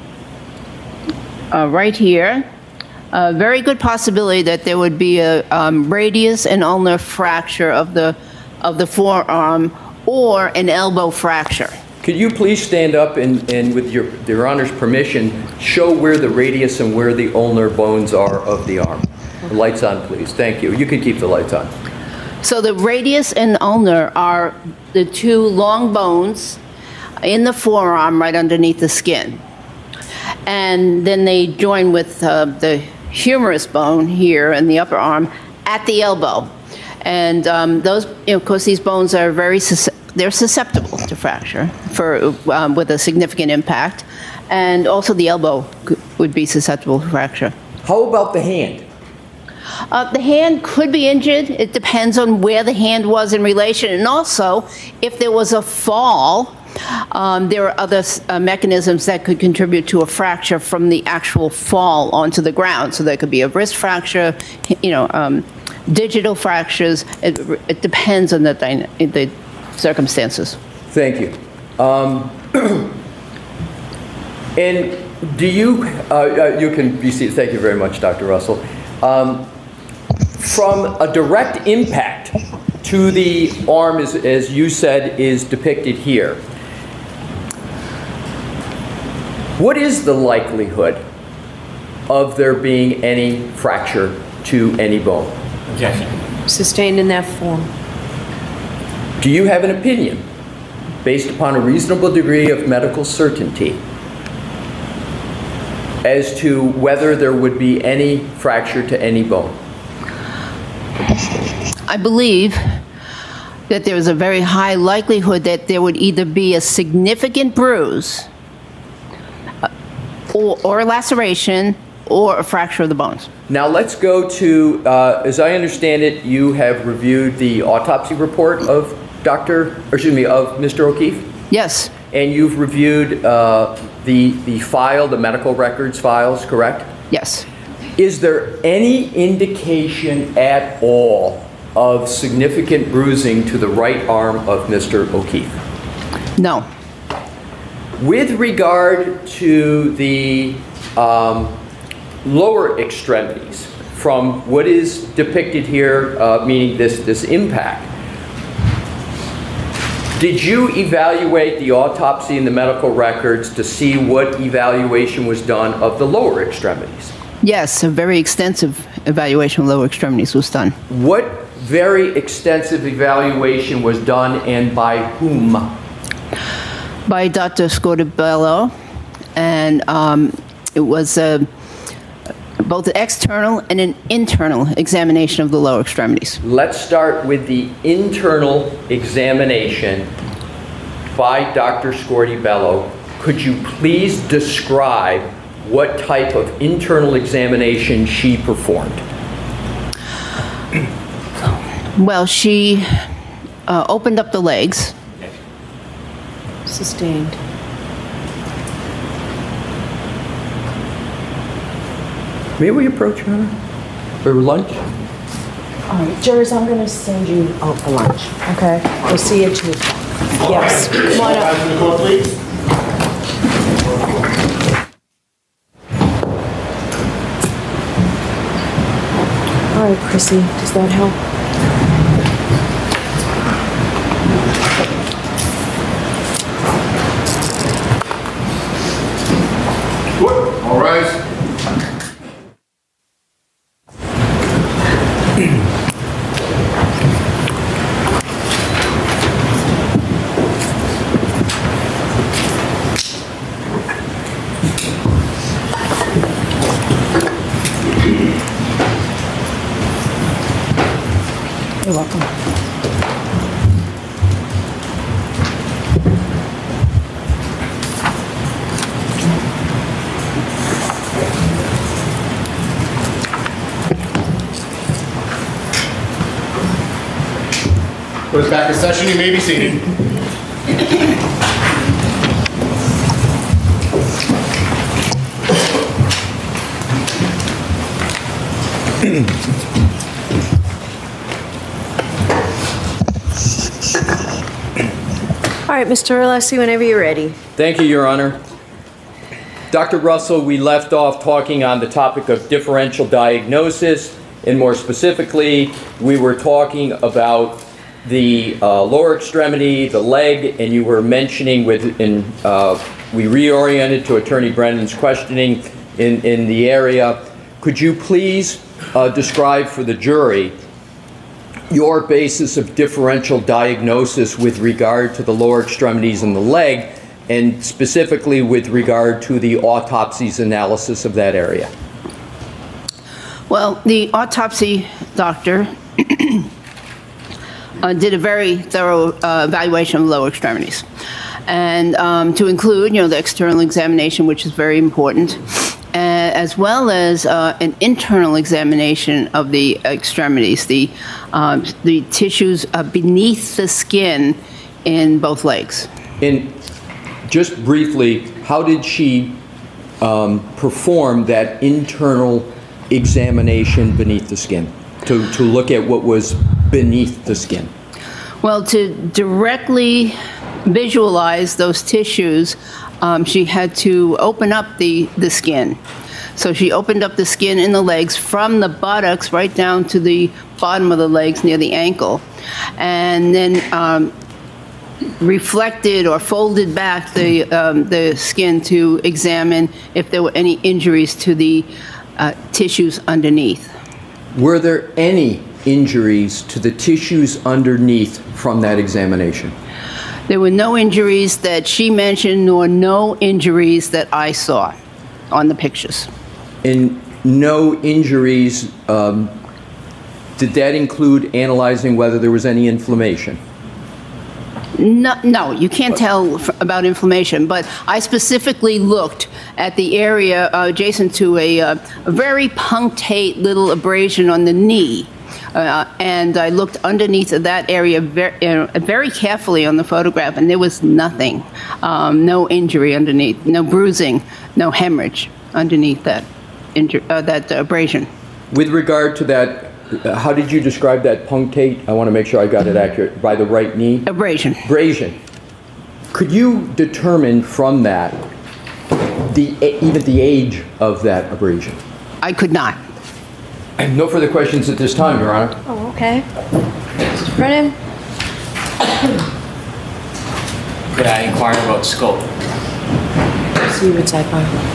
uh, right here, a very good possibility that there would be a um, radius and ulnar fracture of the, of the forearm or an elbow fracture. Could you please stand up and, and with your, your Honor's permission, show where the radius and where the ulnar bones are of the arm? The lights on, please. Thank you. You can keep the lights on. So the radius and ulnar are the two long bones in the forearm right underneath the skin. And then they join with uh, the humerus bone here in the upper arm at the elbow. And um, those, you know, of course, these bones are very susceptible. They're susceptible to fracture for, um, with a significant impact, and also the elbow would be susceptible to fracture. How about the hand? Uh, the hand could be injured. It depends on where the hand was in relation, and also if there was a fall, um, there are other uh, mechanisms that could contribute to a fracture from the actual fall onto the ground. So there could be a wrist fracture, you know, um, digital fractures. It, it depends on the dynamic. The circumstances. Thank you. Um, and do you, uh, uh, you can be seated. Thank you very much, Doctor Russell. Um, from a direct impact to the arm, as, as you said, is depicted here. What is the likelihood of there being any fracture to any bone? Objection. Sustained in that form. Do you have an opinion, based upon a reasonable degree of medical certainty, as to whether there would be any fracture to any bone? I believe that there is a very high likelihood that there would either be a significant bruise or, or a laceration or a fracture of the bones. Now let's go to, uh, as I understand it, you have reviewed the autopsy report of Doctor, or excuse me, of Mister O'Keefe? Yes. And you've reviewed uh, the, the file, the medical records files, correct? Yes. Is there any indication at all of significant bruising to the right arm of Mister O'Keefe? No. With regard to the um, lower extremities, from what is depicted here, uh, meaning this, this impact, did you evaluate the autopsy and the medical records to see what evaluation was done of the lower extremities? Yes, a very extensive evaluation of lower extremities was done. What very extensive evaluation was done, and by whom? By Doctor Scorbello, and um, it was a both an external and an internal examination of the lower extremities. Let's start with the internal examination by Doctor Scorbello. Could you please describe what type of internal examination she performed? Well, she uh, opened up the legs. Sustained. May we approach her for lunch? All right, jurors, I'm going to send you out for lunch, okay? We'll see you at two o'clock. Yes, come on up. To the court, please. All right, Chrissy, does that help? Good. All rise. welcome. Court is back in session. You may be seated. All right, Mister Alessi, whenever you're ready. Thank you, Your Honor. Doctor Russell, we left off talking on the topic of differential diagnosis, and more specifically, we were talking about the uh, lower extremity, the leg, and you were mentioning with, in, uh, we reoriented to Attorney Brennan's questioning in, in the area. Could you please uh, describe for the jury your basis of differential diagnosis with regard to the lower extremities and the leg, and specifically with regard to the autopsy's analysis of that area? Well, the autopsy doctor uh, did a very thorough uh, evaluation of lower extremities, and um, to include, you know, the external examination, which is very important, uh, as well as uh, an internal examination of the extremities, the um, the tissues uh, beneath the skin in both legs. And just briefly, how did she um, perform that internal examination beneath the skin, to, to look at what was beneath the skin? Well, to directly visualize those tissues, um, she had to open up the, the skin. So she opened up the skin in the legs from the buttocks right down to the bottom of the legs near the ankle, and then um, reflected or folded back the, um, the skin to examine if there were any injuries to the uh, tissues underneath. Were there any injuries to the tissues underneath from that examination? There were no injuries that she mentioned, nor no injuries that I saw on the pictures. And no injuries, um, did that include analyzing whether there was any inflammation? No, no, you can't tell f- about inflammation, but I specifically looked at the area uh, adjacent to a, uh, a very punctate little abrasion on the knee. Uh, and I looked underneath of that area very, uh, very carefully on the photograph, and there was nothing, um, no injury underneath, no bruising, no hemorrhage underneath that, inju- uh, that abrasion. With regard to that, uh, how did you describe that punctate? I want to make sure I got it accurate. By the right knee? Abrasion. Abrasion. Could you determine from that the even the age of that abrasion? I could not. And no further questions at this time, Your Honor. Oh, okay. Mister Brennan? Could I inquire about scope? See you at sidebar.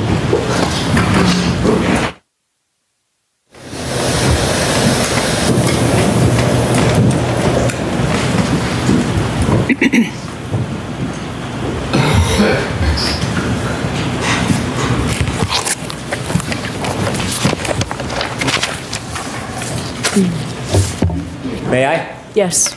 May I? Yes.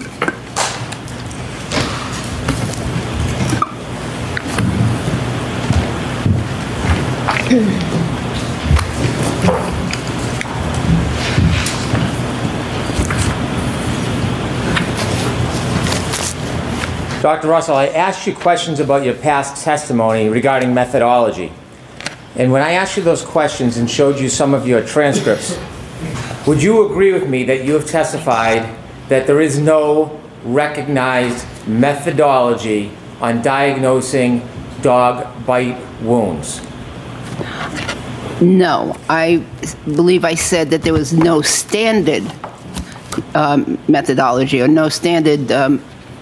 Doctor Russell, I asked you questions about your past testimony regarding methodology. And when I asked you those questions and showed you some of your transcripts, would you agree with me that you have testified that there is no recognized methodology on diagnosing dog bite wounds? No, I believe I said that there was no standard um, methodology or no standard um,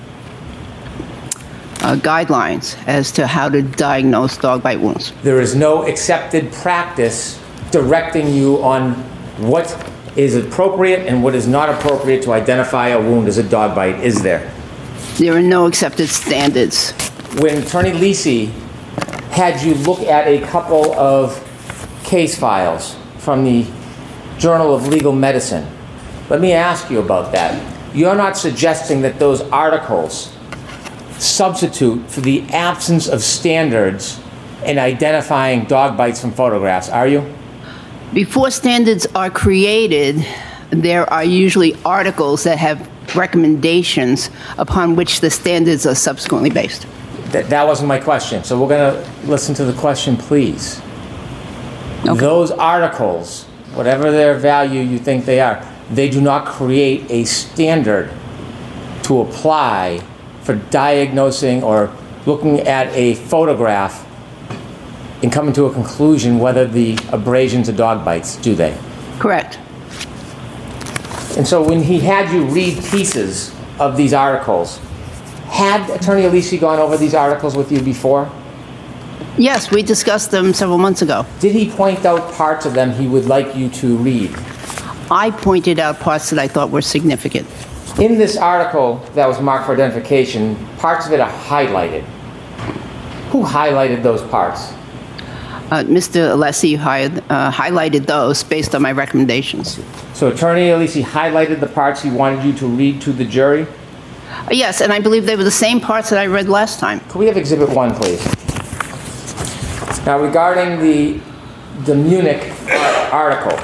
uh, guidelines as to how to diagnose dog bite wounds. There is no accepted practice directing you on what is appropriate and what is not appropriate to identify a wound as a dog bite, is there? There are no accepted standards. When Attorney Lisi had you look at a couple of case files from the Journal of Legal Medicine, Let me ask you about that. You're not suggesting that those articles substitute for the absence of standards in identifying dog bites from photographs, are you? Before standards are created, there are usually articles that have recommendations upon which the standards are subsequently based. Th- that wasn't my question, so we're going to listen to the question, please. Okay. Those articles, whatever their value you think they are, they do not create a standard to apply for diagnosing or looking at a photograph and coming to a conclusion whether the abrasions are dog bites, do they? Correct. And so when he had you read pieces of these articles, had Attorney Alisi gone over these articles with you before? Yes, we discussed them several months ago. Did he point out parts of them he would like you to read? I pointed out parts that I thought were significant. In this article that was marked for identification, parts of it are highlighted. Who highlighted those parts? Uh, Mister Alesi hired, uh, highlighted those based on my recommendations. So Attorney Alisi highlighted the parts he wanted you to read to the jury? Uh, yes, and I believe they were the same parts that I read last time. Could we have Exhibit one, please? Now, regarding the, the Munich article,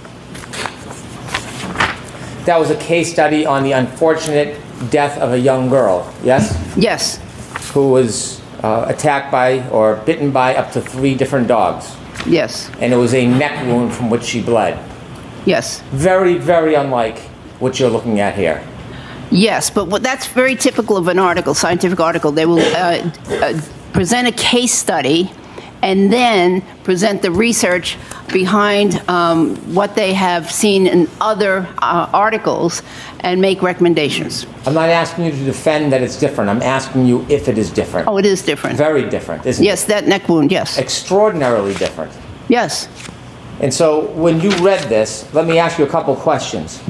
that was a case study on the unfortunate death of a young girl, yes? Yes. Who was uh, attacked by or bitten by up to three different dogs. Yes. And it was a neck wound from which she bled. Yes. Very, very unlike what you're looking at here. Yes, but what, that's very typical of an article, scientific article. They will uh, uh, present a case study and then present the research behind um, what they have seen in other uh, articles and make recommendations. I'm not asking you to defend that it's different. I'm asking you if it is different. Oh, it is different. Very different, isn't yes, it? Yes, that neck wound, yes. Extraordinarily different. Yes. And so when you read this, let me ask you a couple questions.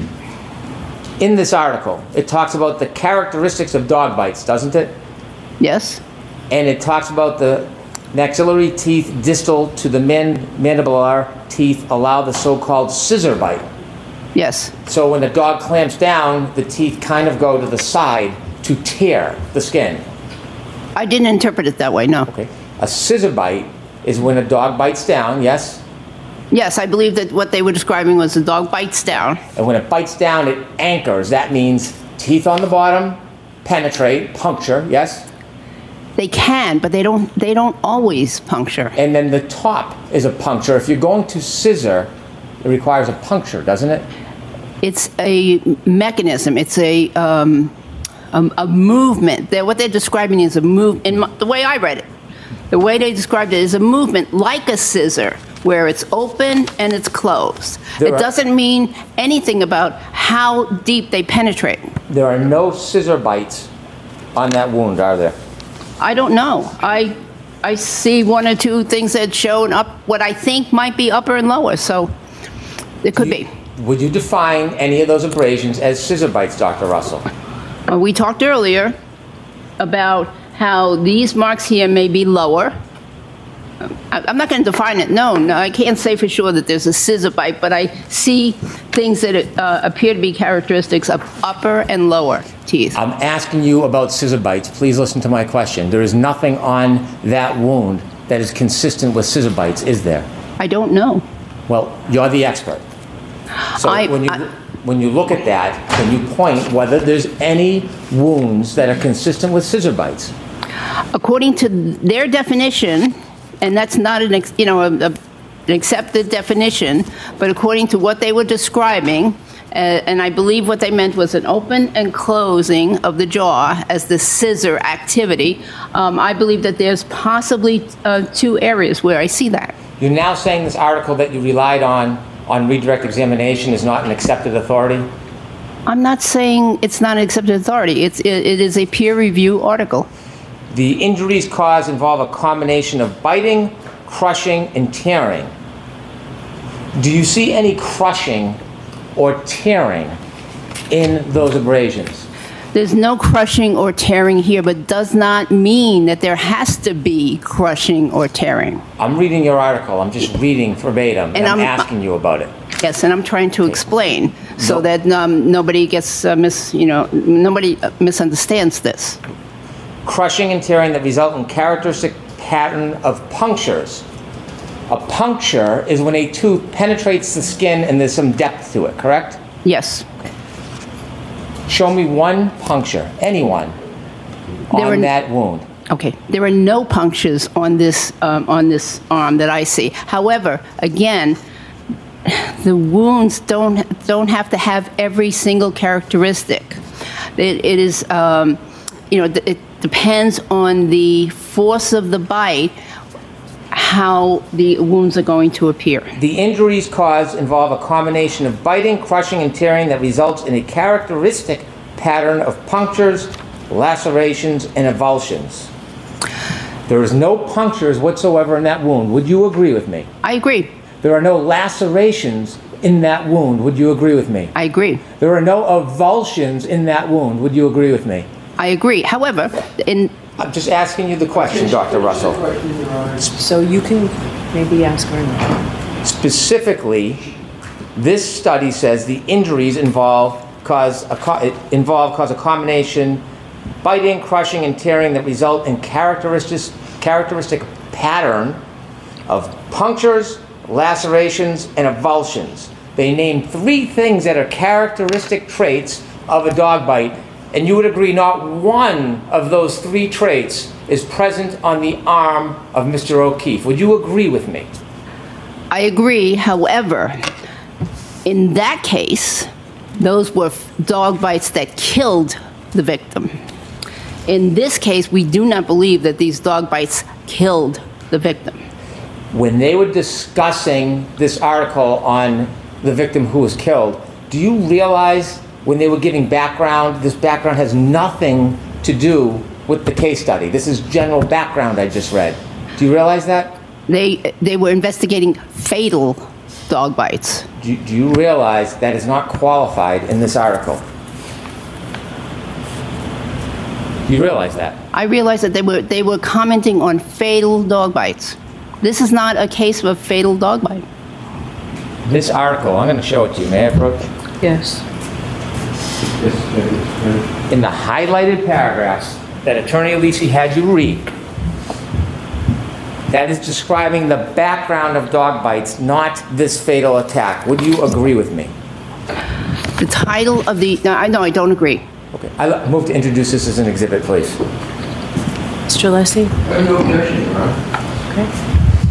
In this article, it talks about the characteristics of dog bites, doesn't it? Yes. And it talks about the maxillary teeth distal to the man- mandibular teeth allow the so-called scissor bite. Yes. So when the dog clamps down, the teeth kind of go to the side to tear the skin. I didn't interpret it that way, no. Okay. A scissor bite is when a dog bites down, yes? Yes, I believe that what they were describing was the dog bites down. And when it bites down, it anchors. That means teeth on the bottom, penetrate, puncture, yes? They can, but they don't they don't always puncture. And then the top is a puncture. If you're going to scissor, it requires a puncture, doesn't it? It's a mechanism. It's a um, a, a movement. They're, what they're describing is a move. In my, the way I read it, the way they described it is a movement like a scissor, where it's open and it's closed. There it are, doesn't mean anything about how deep they penetrate. There are no scissor bites on that wound, are there? I don't know. I I see one or two things that show up what I think might be upper and lower, so it could you, be. Would you define any of those abrasions as scissor bites, Doctor Russell? Uh, we talked earlier about how these marks here may be lower. I'm not going to define it. No, no, I can't say for sure that there's a scissor bite, but I see things that uh, appear to be characteristics of upper and lower teeth. I'm asking you about scissor bites. Please listen to my question. There is nothing on that wound that is consistent with scissor bites, is there? I don't know. Well, you're the expert. So I, when you I, when you look at that, can you point whether there's any wounds that are consistent with scissor bites? According to their definition, and that's not an, you know, a, a, an accepted definition, but according to what they were describing, uh, and I believe what they meant was an open and closing of the jaw as the scissor activity, um, I believe that there's possibly uh, two areas where I see that. You're now saying this article that you relied on on redirect examination is not an accepted authority? I'm not saying it's not an accepted authority. It's, it, it is a peer review article. The injuries caused involve a combination of biting, crushing, and tearing. Do you see any crushing or tearing in those abrasions? There's no crushing or tearing here, but does not mean that there has to be crushing or tearing. I'm reading your article. I'm just reading verbatim, and, and I'm, I'm asking you about it. Yes, and I'm trying to explain. so No. that um, nobody gets uh, mis, you know, nobody uh, misunderstands this. Crushing and tearing that result in characteristic pattern of punctures. A puncture is when a tooth penetrates the skin and there's some depth to it, correct? Yes. Show me one puncture, anyone, There on were- that wound. Okay, there are no punctures on this um, on this arm that I see. However, again, the wounds don't don't have to have every single characteristic. It, it is, um, you know, it depends on the force of the bite, how the wounds are going to appear. The injuries caused involve a combination of biting, crushing, and tearing that results in a characteristic pattern of punctures, lacerations, and avulsions. There is no punctures whatsoever in that wound. Would you agree with me? I agree. There are no lacerations in that wound. Would you agree with me? I agree. There are no avulsions in that wound. Would you agree with me? I agree. However, in I'm just asking you the question, Doctor Russell. So you can maybe ask her now. Specifically, this study says the injuries involve cause a co- it involve cause a combination biting, crushing, and tearing that result in characteristic characteristic pattern of punctures, lacerations, and avulsions. They name three things that are characteristic traits of a dog bite, and you would agree not one of those three traits is present on the arm of Mister O'Keefe. Would you agree with me? I agree. However, in that case, those were f- dog bites that killed the victim. In this case, we do not believe that these dog bites killed the victim. When they were discussing this article on the victim who was killed, do you realize when they were giving background, this background has nothing to do with the case study? This is general background I just read. Do you realize that? They, they were investigating fatal dog bites. Do, do you realize that is not qualified in this article? Do you realize that? I realized that they were, they were commenting on fatal dog bites. This is not a case of a fatal dog bite. This article, I'm going to show it to you. May I approach? Yes. In the highlighted paragraphs that Attorney Alisi had you read, that is describing the background of dog bites, not this fatal attack. Would you agree with me? The title of the, no, I, no, I don't agree. Okay. I move to introduce this as an exhibit, please. Mister Leslie? I have no objection, Your Honor. Okay.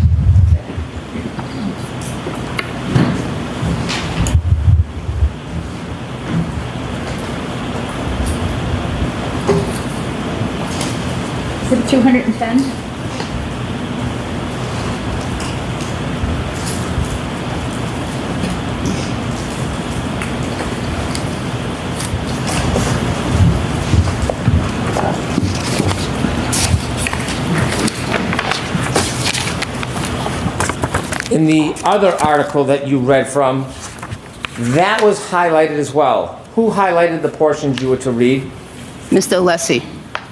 Is it two hundred ten? In the other article that you read from, that was highlighted as well. Who highlighted the portions you were to read? Mister Alesi.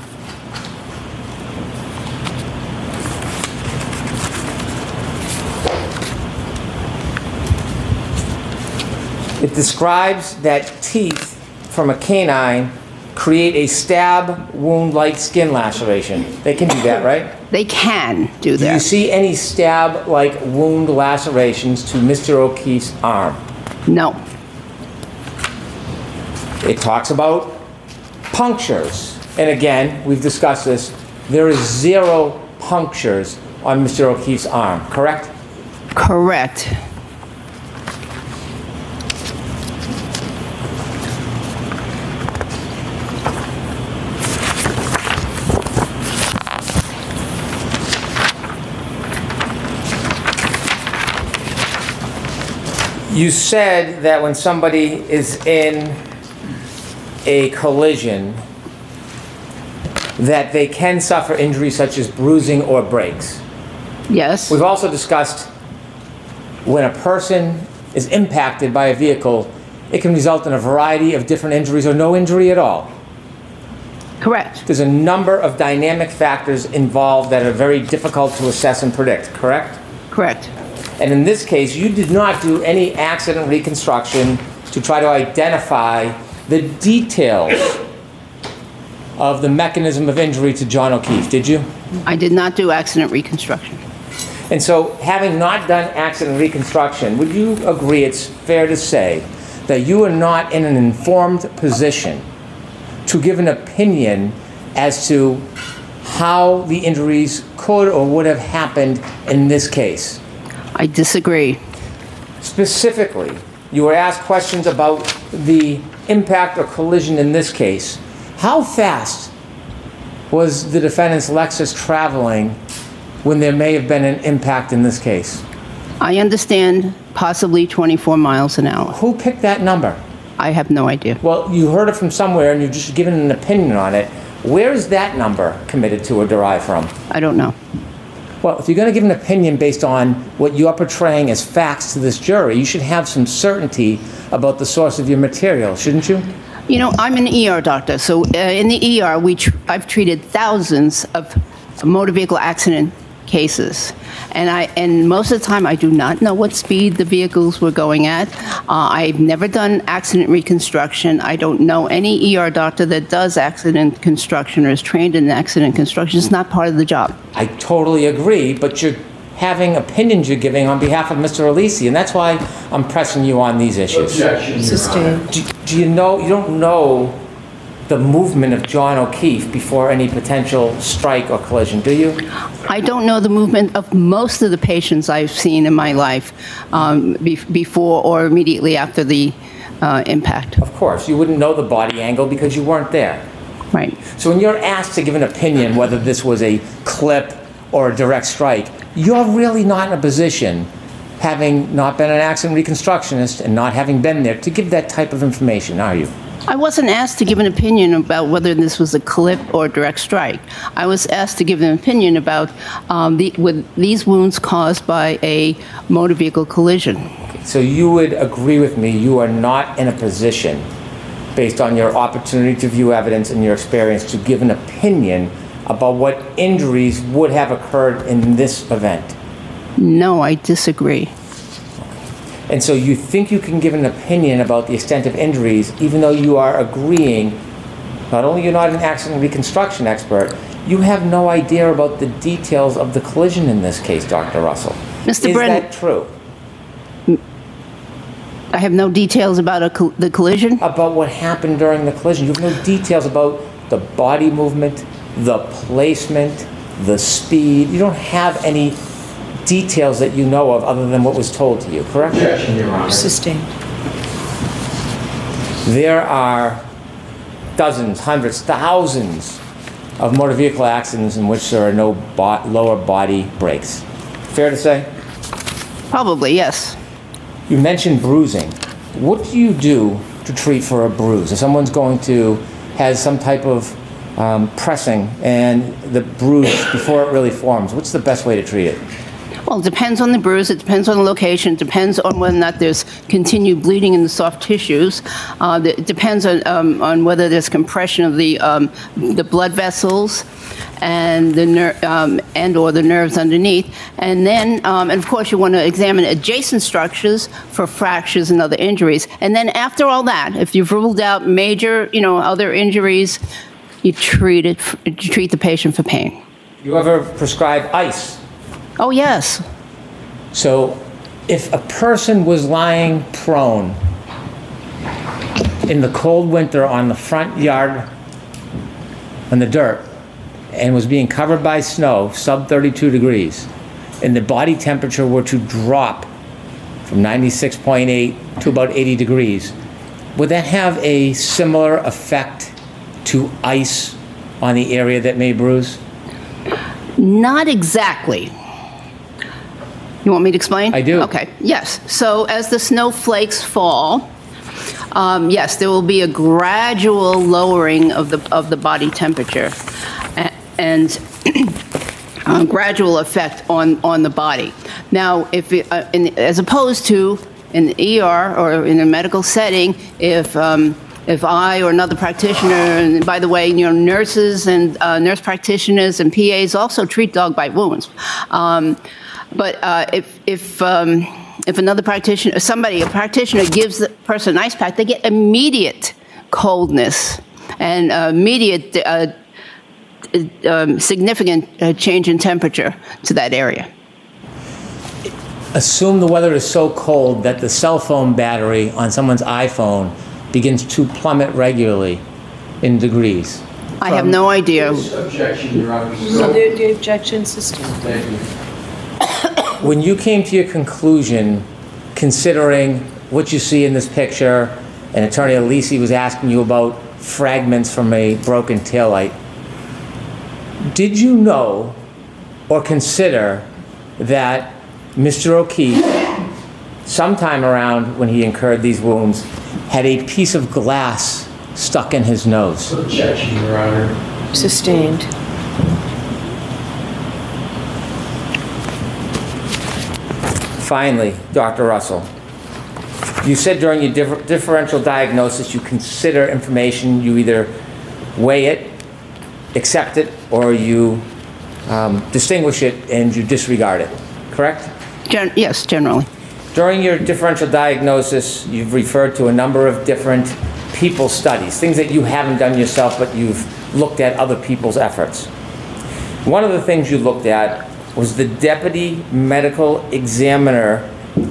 It describes that teeth from a canine create a stab wound-like skin laceration. They can do that, right? They can do Do you that. see any stab-like wound lacerations to Mister O'Keefe's arm? No. It talks about punctures. And again, we've discussed this. There is zero punctures on Mister O'Keefe's arm, correct? Correct. You said that when somebody is in a collision, that they can suffer injuries such as bruising or breaks. Yes. We've also discussed when a person is impacted by a vehicle, it can result in a variety of different injuries or no injury at all. Correct. There's a number of dynamic factors involved that are very difficult to assess and predict, correct? Correct. And in this case, you did not do any accident reconstruction to try to identify the details of the mechanism of injury to John O'Keefe, did you? I did not do accident reconstruction. And so, having not done accident reconstruction, would you agree it's fair to say that you are not in an informed position to give an opinion as to how the injuries could or would have happened in this case? I disagree. Specifically, you were asked questions about the impact or collision in this case. How fast was the defendant's Lexus traveling when there may have been an impact in this case? I understand possibly twenty-four miles an hour. Who picked that number? I have no idea. Well, you heard it from somewhere and you've just given an opinion on it. Where is that number committed to or derived from? I don't know. Well, if you're going to give an opinion based on what you're portraying as facts to this jury, you should have some certainty about the source of your material, shouldn't you? You know, I'm an E R doctor, so uh, in the E R, we tr- I've treated thousands of motor vehicle accident cases, and I and most of the time I do not know what speed the vehicles were going at. Uh, I've never done accident reconstruction. I don't know any E R doctor that does accident construction or is trained in accident construction. It's not part of the job. I totally agree, but you're having opinions you're giving on behalf of Mister Alisi, and that's why I'm pressing you on these issues. Objection, Sustained. Do, do you know, you don't know the movement of John O'Keefe before any potential strike or collision, do you? I don't know the movement of most of the patients I've seen in my life um, be- before or immediately after the uh, impact. Of course, you wouldn't know the body angle because you weren't there. Right. So when you're asked to give an opinion whether this was a clip or a direct strike, you're really not in a position, having not been an accident reconstructionist and not having been there, to give that type of information, are you? I wasn't asked to give an opinion about whether this was a clip or a direct strike. I was asked to give an opinion about um, the, with these wounds caused by a motor vehicle collision. So you would agree with me, you are not in a position, based on your opportunity to view evidence and your experience, to give an opinion about what injuries would have occurred in this event? No, I disagree. And so you think you can give an opinion about the extent of injuries, even though you are agreeing, not only you're not an accident reconstruction expert, you have no idea about the details of the collision in this case, Doctor Russell. Mister Is Brennan, that true? I have no details about a col- the collision? About what happened during the collision. You have no details about the body movement, the placement, the speed. You don't have any details that you know of other than what was told to you, correct? Objection, Your Honor. Sustained. There are dozens, hundreds, thousands of motor vehicle accidents in which there are no bo- lower body brakes. Fair to say? Probably, yes. You mentioned bruising. What do you do to treat for a bruise? If someone's going to, has some type of um, pressing and the bruise before it really forms, what's the best way to treat it? Well, it depends on the bruise, it depends on the location, it depends on whether or not there's continued bleeding in the soft tissues. Uh, it depends on, um, on whether there's compression of the, um, the blood vessels and the ner- um, and or the nerves underneath. And then, um, and of course, you want to examine adjacent structures for fractures and other injuries. And then after all that, if you've ruled out major, you know, other injuries, you treat it, you treat the patient for pain. You ever prescribe ice? Oh, yes. So if a person was lying prone in the cold winter on the front yard on the dirt and was being covered by snow, sub thirty-two degrees, and the body temperature were to drop from ninety-six point eight to about eighty degrees, would that have a similar effect to ice on the area that may bruise? Not exactly. You want me to explain? I do. Okay, yes. So as the snowflakes fall, um, yes, there will be a gradual lowering of the of the body temperature and, and a gradual effect on, on the body. Now, if it, uh, in, as opposed to in the E R or in a medical setting, if um, if I or another practitioner, and by the way, you know, nurses and uh, nurse practitioners and P As also treat dog bite wounds. Um, But uh, if, if um, if another practitioner, somebody, a practitioner gives the person an ice pack, they get immediate coldness and uh, immediate uh, um, significant uh, change in temperature to that area. Assume the weather is so cold that the cell phone battery on someone's iPhone begins to plummet regularly in degrees. I have no idea. Objection, Your Honor. So the, the objection system. Thank you. When you came to your conclusion, considering what you see in this picture, and Attorney Alisi was asking you about fragments from a broken taillight, did you know or consider that Mister O'Keefe, sometime around when he incurred these wounds, had a piece of glass stuck in his nose? Objection, Your Honor. Sustained. Finally, Doctor Russell, you said during your differ differential diagnosis you consider information, you either weigh it, accept it, or you um, distinguish it and you disregard it, correct? Gen yes, generally. During your differential diagnosis, you've referred to a number of different people studies, things that you haven't done yourself, but you've looked at other people's efforts. One of the things you looked at was the Deputy Medical Examiner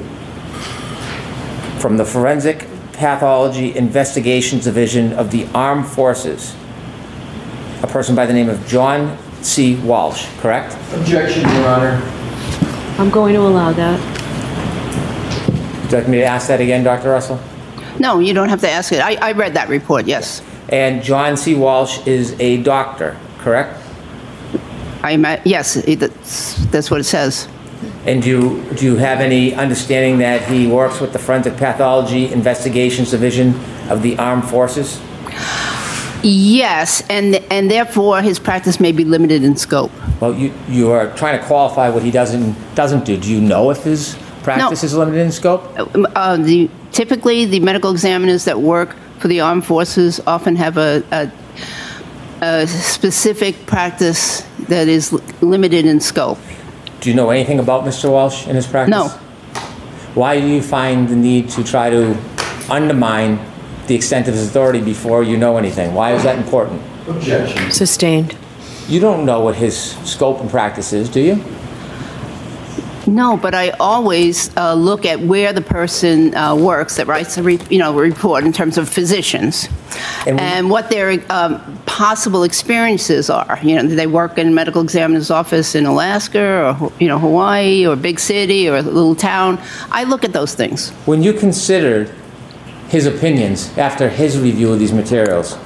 from the Forensic Pathology Investigations Division of the Armed Forces, a person by the name of John C. Walsh, correct? Objection, Your Honor. I'm going to allow that. Would you like me to ask that again, Doctor Russell? No, you don't have to ask it. I, I read that report, yes. And John C. Walsh is a doctor, correct? I'm at, yes, it, that's, that's what it says. And do you, do you have any understanding that he works with the Forensic Pathology Investigations Division of the Armed Forces? Yes, and and therefore his practice may be limited in scope. Well, you, you are trying to qualify what he doesn't, doesn't do. Do you know if his practice No. is limited in scope? Uh, the, typically, the medical examiners that work for the armed forces often have a, a, a specific practice that is l- limited in scope. Do you know anything about Mister Walsh and his practice? No. Why do you find the need to try to undermine the extent of his authority before you know anything? Why is that important? Objection. Sustained. You don't know what his scope and practice is, do you? No, but I always uh, look at where the person uh, works that writes a re- you know report in terms of physicians, and, and what their um, possible experiences are. You know, do they work in a medical examiner's office in Alaska or you know Hawaii or a big city or a little town? I look at those things. When you considered his opinions after his review of these materials,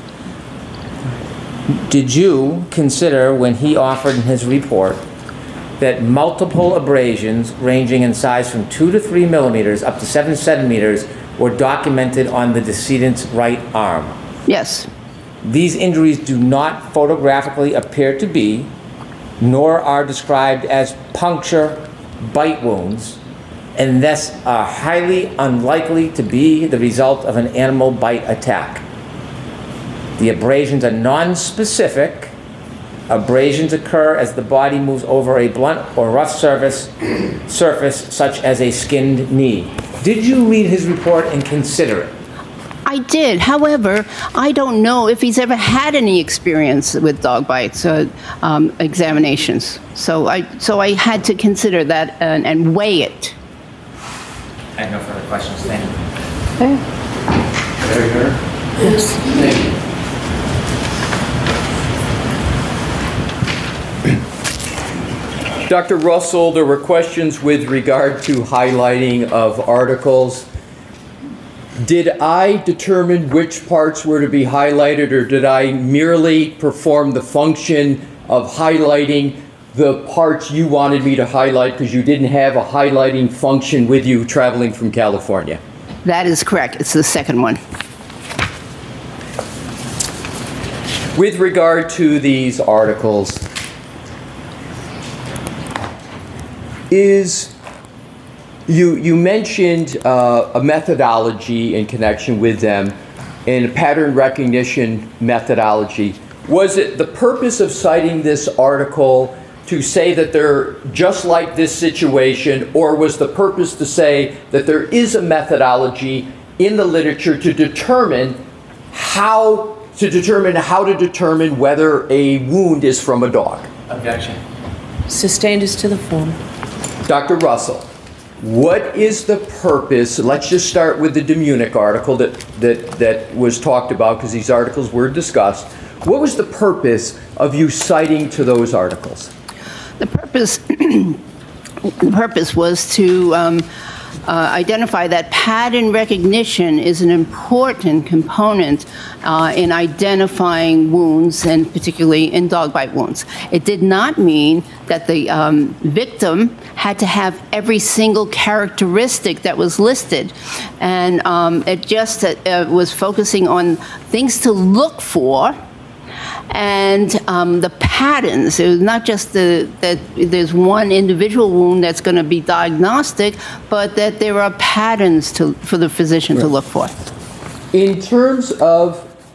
did you consider when he offered in his report that multiple abrasions ranging in size from two to three millimeters up to seven centimeters were documented on the decedent's right arm? Yes. These injuries do not photographically appear to be, nor are described as puncture bite wounds, and thus are highly unlikely to be the result of an animal bite attack. The abrasions are non-specific. Abrasions occur as the body moves over a blunt or rough surface, surface such as a skinned knee. Did you read his report and consider it? I did. However, I don't know if he's ever had any experience with dog bites uh, um, examinations. So I, so I had to consider that and, and weigh it. I have no further questions. Thank you. Okay. There you are. Yes. Thank you. Doctor Russell, there were questions with regard to highlighting of articles. Did I determine which parts were to be highlighted, or did I merely perform the function of highlighting the parts you wanted me to highlight because you didn't have a highlighting function with you traveling from California? That is correct. It's the second one. With regard to these articles, is you you mentioned uh, a methodology in connection with them, and a pattern recognition methodology. Was it the purpose of citing this article to say that they're just like this situation, or was the purpose to say that there is a methodology in the literature to determine how to determine how to determine whether a wound is from a dog? Objection. Sustained is to the form. Doctor Russell, what is the purpose? Let's just start with the Demunic article that, that, that was talked about, because these articles were discussed. What was the purpose of you citing to those articles? The purpose, the purpose was to um, uh, identify that pattern recognition is an important component uh, in identifying wounds, and particularly in dog bite wounds. It did not mean that the um, victim had to have every single characteristic that was listed. And um, it just uh, was focusing on things to look for, and um, the patterns. It was not just the, that there's one individual wound that's going to be diagnostic, but that there are patterns to, for the physician right. to look for. In terms of,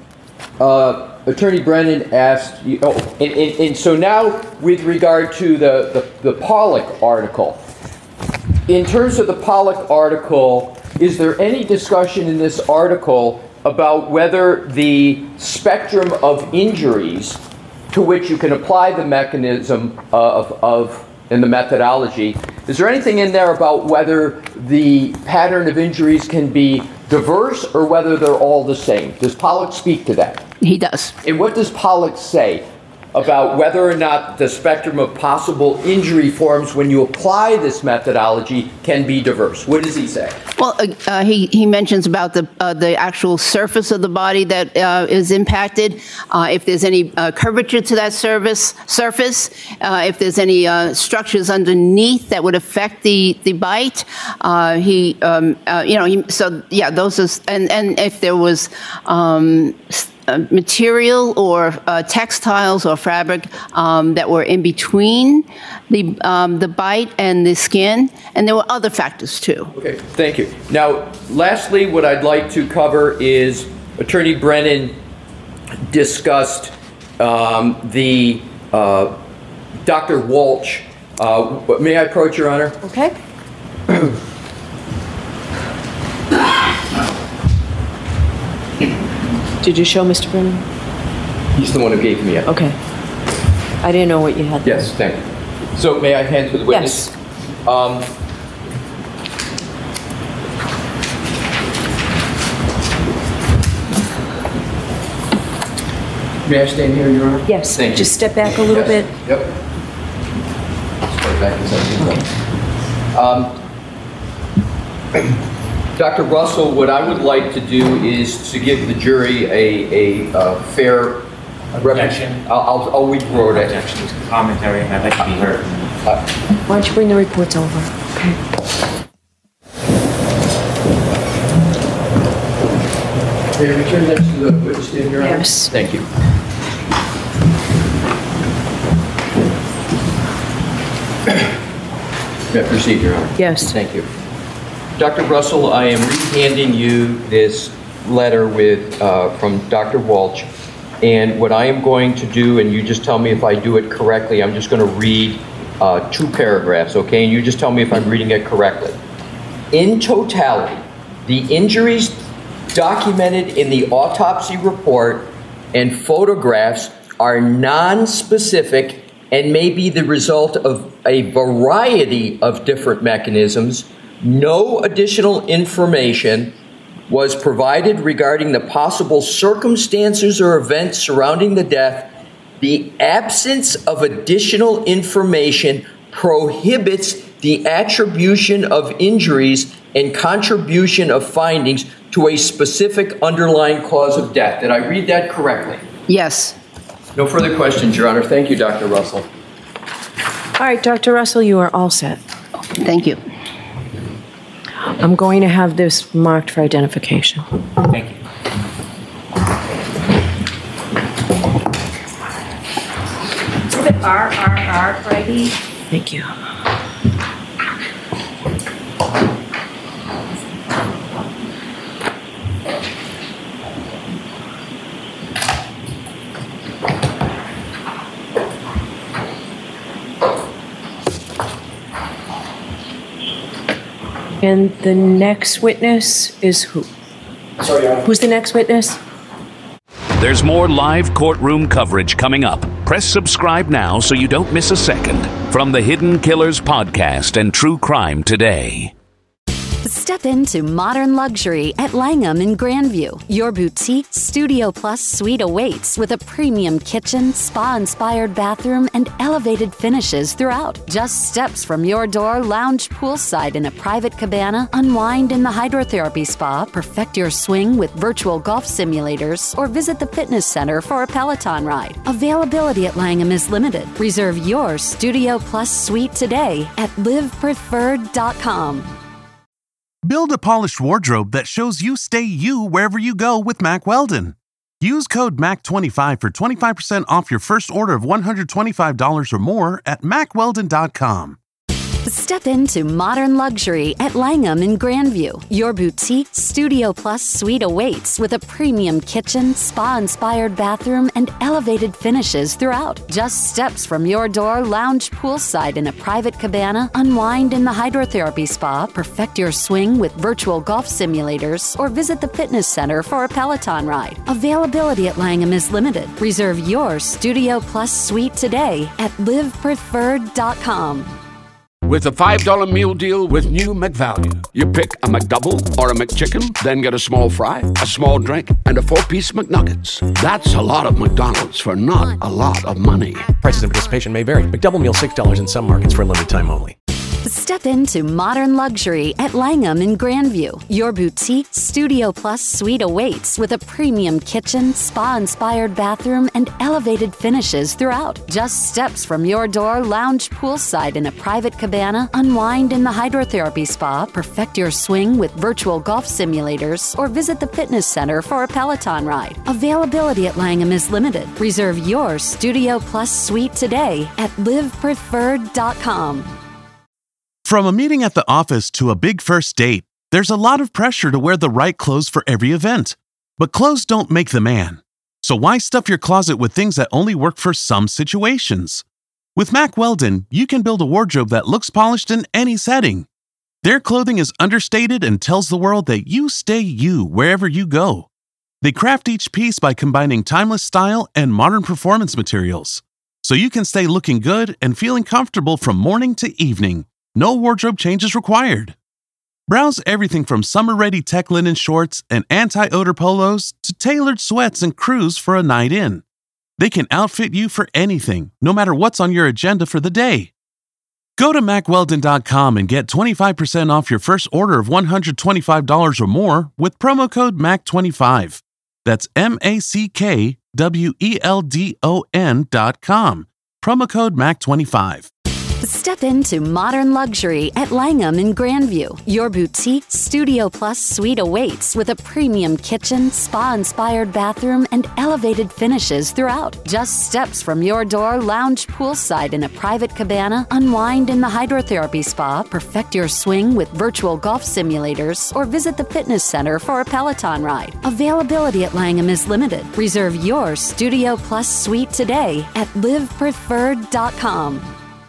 uh, Attorney Brennan asked, you, oh, and, and, and so now with regard to the, the, the Pollack article, in terms of the Pollack article, is there any discussion in this article about whether the spectrum of injuries to which you can apply the mechanism of, of and the methodology, is there anything in there about whether the pattern of injuries can be diverse or whether they're all the same? Does Pollack speak to that? He does. And what does Pollack say about whether or not the spectrum of possible injury forms when you apply this methodology can be diverse? What does he say? Well, uh, uh, he, he mentions about the uh, the actual surface of the body that uh, is impacted, uh, if there's any uh, curvature to that surface, surface uh, if there's any uh, structures underneath that would affect the, the bite. Uh, he, um, uh, you know, he, so yeah, those are, and, and if there was um, Uh, material or uh, textiles or fabric um, that were in between the um, the bite and the skin, and there were other factors too. Okay, thank you. Now, lastly, what I'd like to cover is Attorney Brennan discussed um, the uh, Doctor Walsh. Uh, may I approach, Your Honor? Okay. Did you show Mister Brennan? He's the one who gave me it. Okay. I didn't know what you had there. Yes, thank you. So may I hand to the witness? Yes. Um, may I stand here, Your Honor? Yes. Thank you. Just step back a little yes. bit. Yep. Step back a second. Okay. Um, Doctor Russell, what I would like to do is to give the jury a, a uh, fair Objection. I'll, I'll, I'll withdraw it. Objection to commentary, and I'd like to be heard. Uh, Why don't you bring the reports over? Okay. May I return next to the witness stand, Your Honor? Yes. Thank you. May I proceed, Your Honor? Yes. Thank you. Doctor Russell, I am re-handing you this letter with uh, from Doctor Walsh, and what I am going to do, and you just tell me if I do it correctly, I'm just going to read uh, two paragraphs, okay? And you just tell me if I'm reading it correctly. In totality, the injuries documented in the autopsy report and photographs are non-specific and may be the result of a variety of different mechanisms. No additional information was provided regarding the possible circumstances or events surrounding the death. The absence of additional information prohibits the attribution of injuries and contribution of findings to a specific underlying cause of death. Did I read that correctly? Yes. No further questions, Your Honor. Thank you, Doctor Russell. All right, Doctor Russell, you are all set. Thank you. I'm going to have this marked for identification. Thank you. Exhibit R R R, ready? Thank you. And the next witness is who? Sorry, Your Honor. Who's the next witness? There's more live courtroom coverage coming up. Press subscribe now so you don't miss a second. From the Hidden Killers Podcast and True Crime Today. Step into modern luxury at Langham in Grandview. Your boutique Studio Plus suite awaits with a premium kitchen, spa-inspired bathroom, and elevated finishes throughout. Just steps from your door, lounge poolside in a private cabana, unwind in the hydrotherapy spa, perfect your swing with virtual golf simulators, or visit the fitness center for a Peloton ride. Availability at Langham is limited. Reserve your Studio Plus suite today at live preferred dot com. Build a polished wardrobe that shows you stay you wherever you go with Mack Weldon. Use code M A C twenty-five for twenty-five percent off your first order of one hundred twenty-five dollars or more at mack weldon dot com. Step into modern luxury at Langham in Grandview. Your boutique Studio Plus suite awaits with a premium kitchen, spa-inspired bathroom, and elevated finishes throughout. Just steps from your door, lounge poolside in a private cabana, unwind in the hydrotherapy spa, perfect your swing with virtual golf simulators, or visit the fitness center for a Peloton ride. Availability at Langham is limited. Reserve your Studio Plus suite today at live preferred dot com. With a five dollar meal deal with new McValue. You pick a McDouble or a McChicken, then get a small fry, a small drink, and a four-piece McNuggets. That's a lot of McDonald's for not a lot of money. Prices and participation may vary. McDouble meal six dollars in some markets for a limited time only. Step into modern luxury at Langham in Grandview. Your boutique Studio Plus suite awaits with a premium kitchen, spa-inspired bathroom, and elevated finishes throughout. Just steps from your door, lounge poolside in a private cabana, unwind in the hydrotherapy spa, perfect your swing with virtual golf simulators, or visit the fitness center for a Peloton ride. Availability at Langham is limited. Reserve your Studio Plus suite today at live preferred dot com. From a meeting at the office to a big first date, there's a lot of pressure to wear the right clothes for every event. But clothes don't make the man. So why stuff your closet with things that only work for some situations? With Mack Weldon, you can build a wardrobe that looks polished in any setting. Their clothing is understated and tells the world that you stay you wherever you go. They craft each piece by combining timeless style and modern performance materials. So you can stay looking good and feeling comfortable from morning to evening. No wardrobe changes required. Browse everything from summer-ready tech linen shorts and anti-odor polos to tailored sweats and crews for a night in. They can outfit you for anything, no matter what's on your agenda for the day. Go to mack weldon dot com and get twenty-five percent off your first order of one hundred twenty-five dollars or more with promo code M A C twenty-five. That's M A C K W E L D O N dot com. Promo code M A C twenty-five. Step into modern luxury at Langham in Grandview. Your boutique Studio Plus suite awaits with a premium kitchen, spa-inspired bathroom, and elevated finishes throughout. Just steps from your door, lounge poolside in a private cabana, unwind in the hydrotherapy spa, perfect your swing with virtual golf simulators, or visit the fitness center for a Peloton ride. Availability at Langham is limited. Reserve your Studio Plus suite today at live preferred dot com.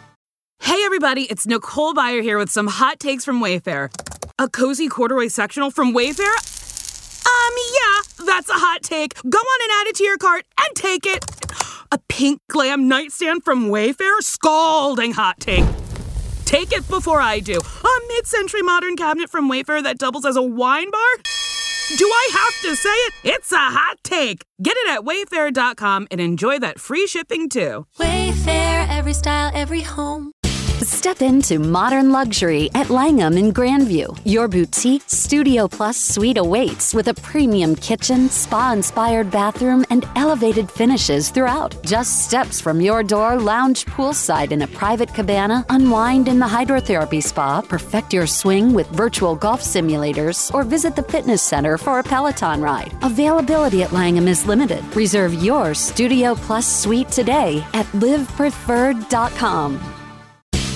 Hey everybody, it's Nicole Byer here with some hot takes from Wayfair. A cozy corduroy sectional from Wayfair? Um, yeah, that's a hot take. Go on and add it to your cart and take it. A pink glam nightstand from Wayfair? Scalding hot take. Take it before I do. A mid-century modern cabinet from Wayfair that doubles as a wine bar? Do I have to say it? It's a hot take. Get it at wayfair dot com and enjoy that free shipping too. Wayfair, every style, every home. Step into modern luxury at Langham in Grandview. Your boutique Studio Plus suite awaits with a premium kitchen, spa-inspired bathroom, and elevated finishes throughout. Just steps from your door, lounge poolside in a private cabana, unwind in the hydrotherapy spa, perfect your swing with virtual golf simulators, or visit the fitness center for a Peloton ride. Availability at Langham is limited. Reserve your Studio Plus suite today at live preferred dot com. Step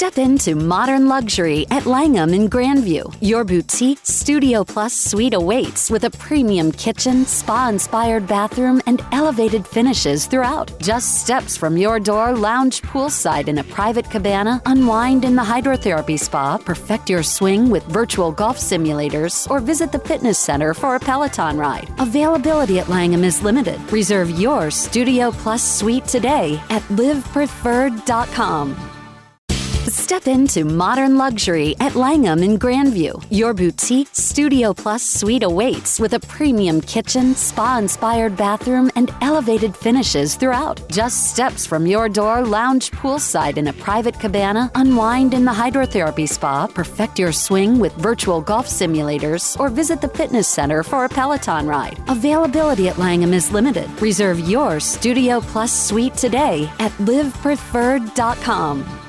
Step into modern luxury at Langham in Grandview. Your boutique Studio Plus suite awaits with a premium kitchen, spa-inspired bathroom, and elevated finishes throughout. Just steps from your door, lounge poolside in a private cabana, unwind in the hydrotherapy spa, perfect your swing with virtual golf simulators, or visit the fitness center for a Peloton ride. Availability at Langham is limited. Reserve your Studio Plus suite today at live preferred dot com. Step into modern luxury at Langham in Grandview. Your boutique Studio Plus suite awaits with a premium kitchen, spa-inspired bathroom, and elevated finishes throughout. Just steps from your door, lounge poolside in a private cabana, unwind in the hydrotherapy spa, perfect your swing with virtual golf simulators, or visit the fitness center for a Peloton ride. Availability at Langham is limited. Reserve your Studio Plus suite today at live preferred dot com.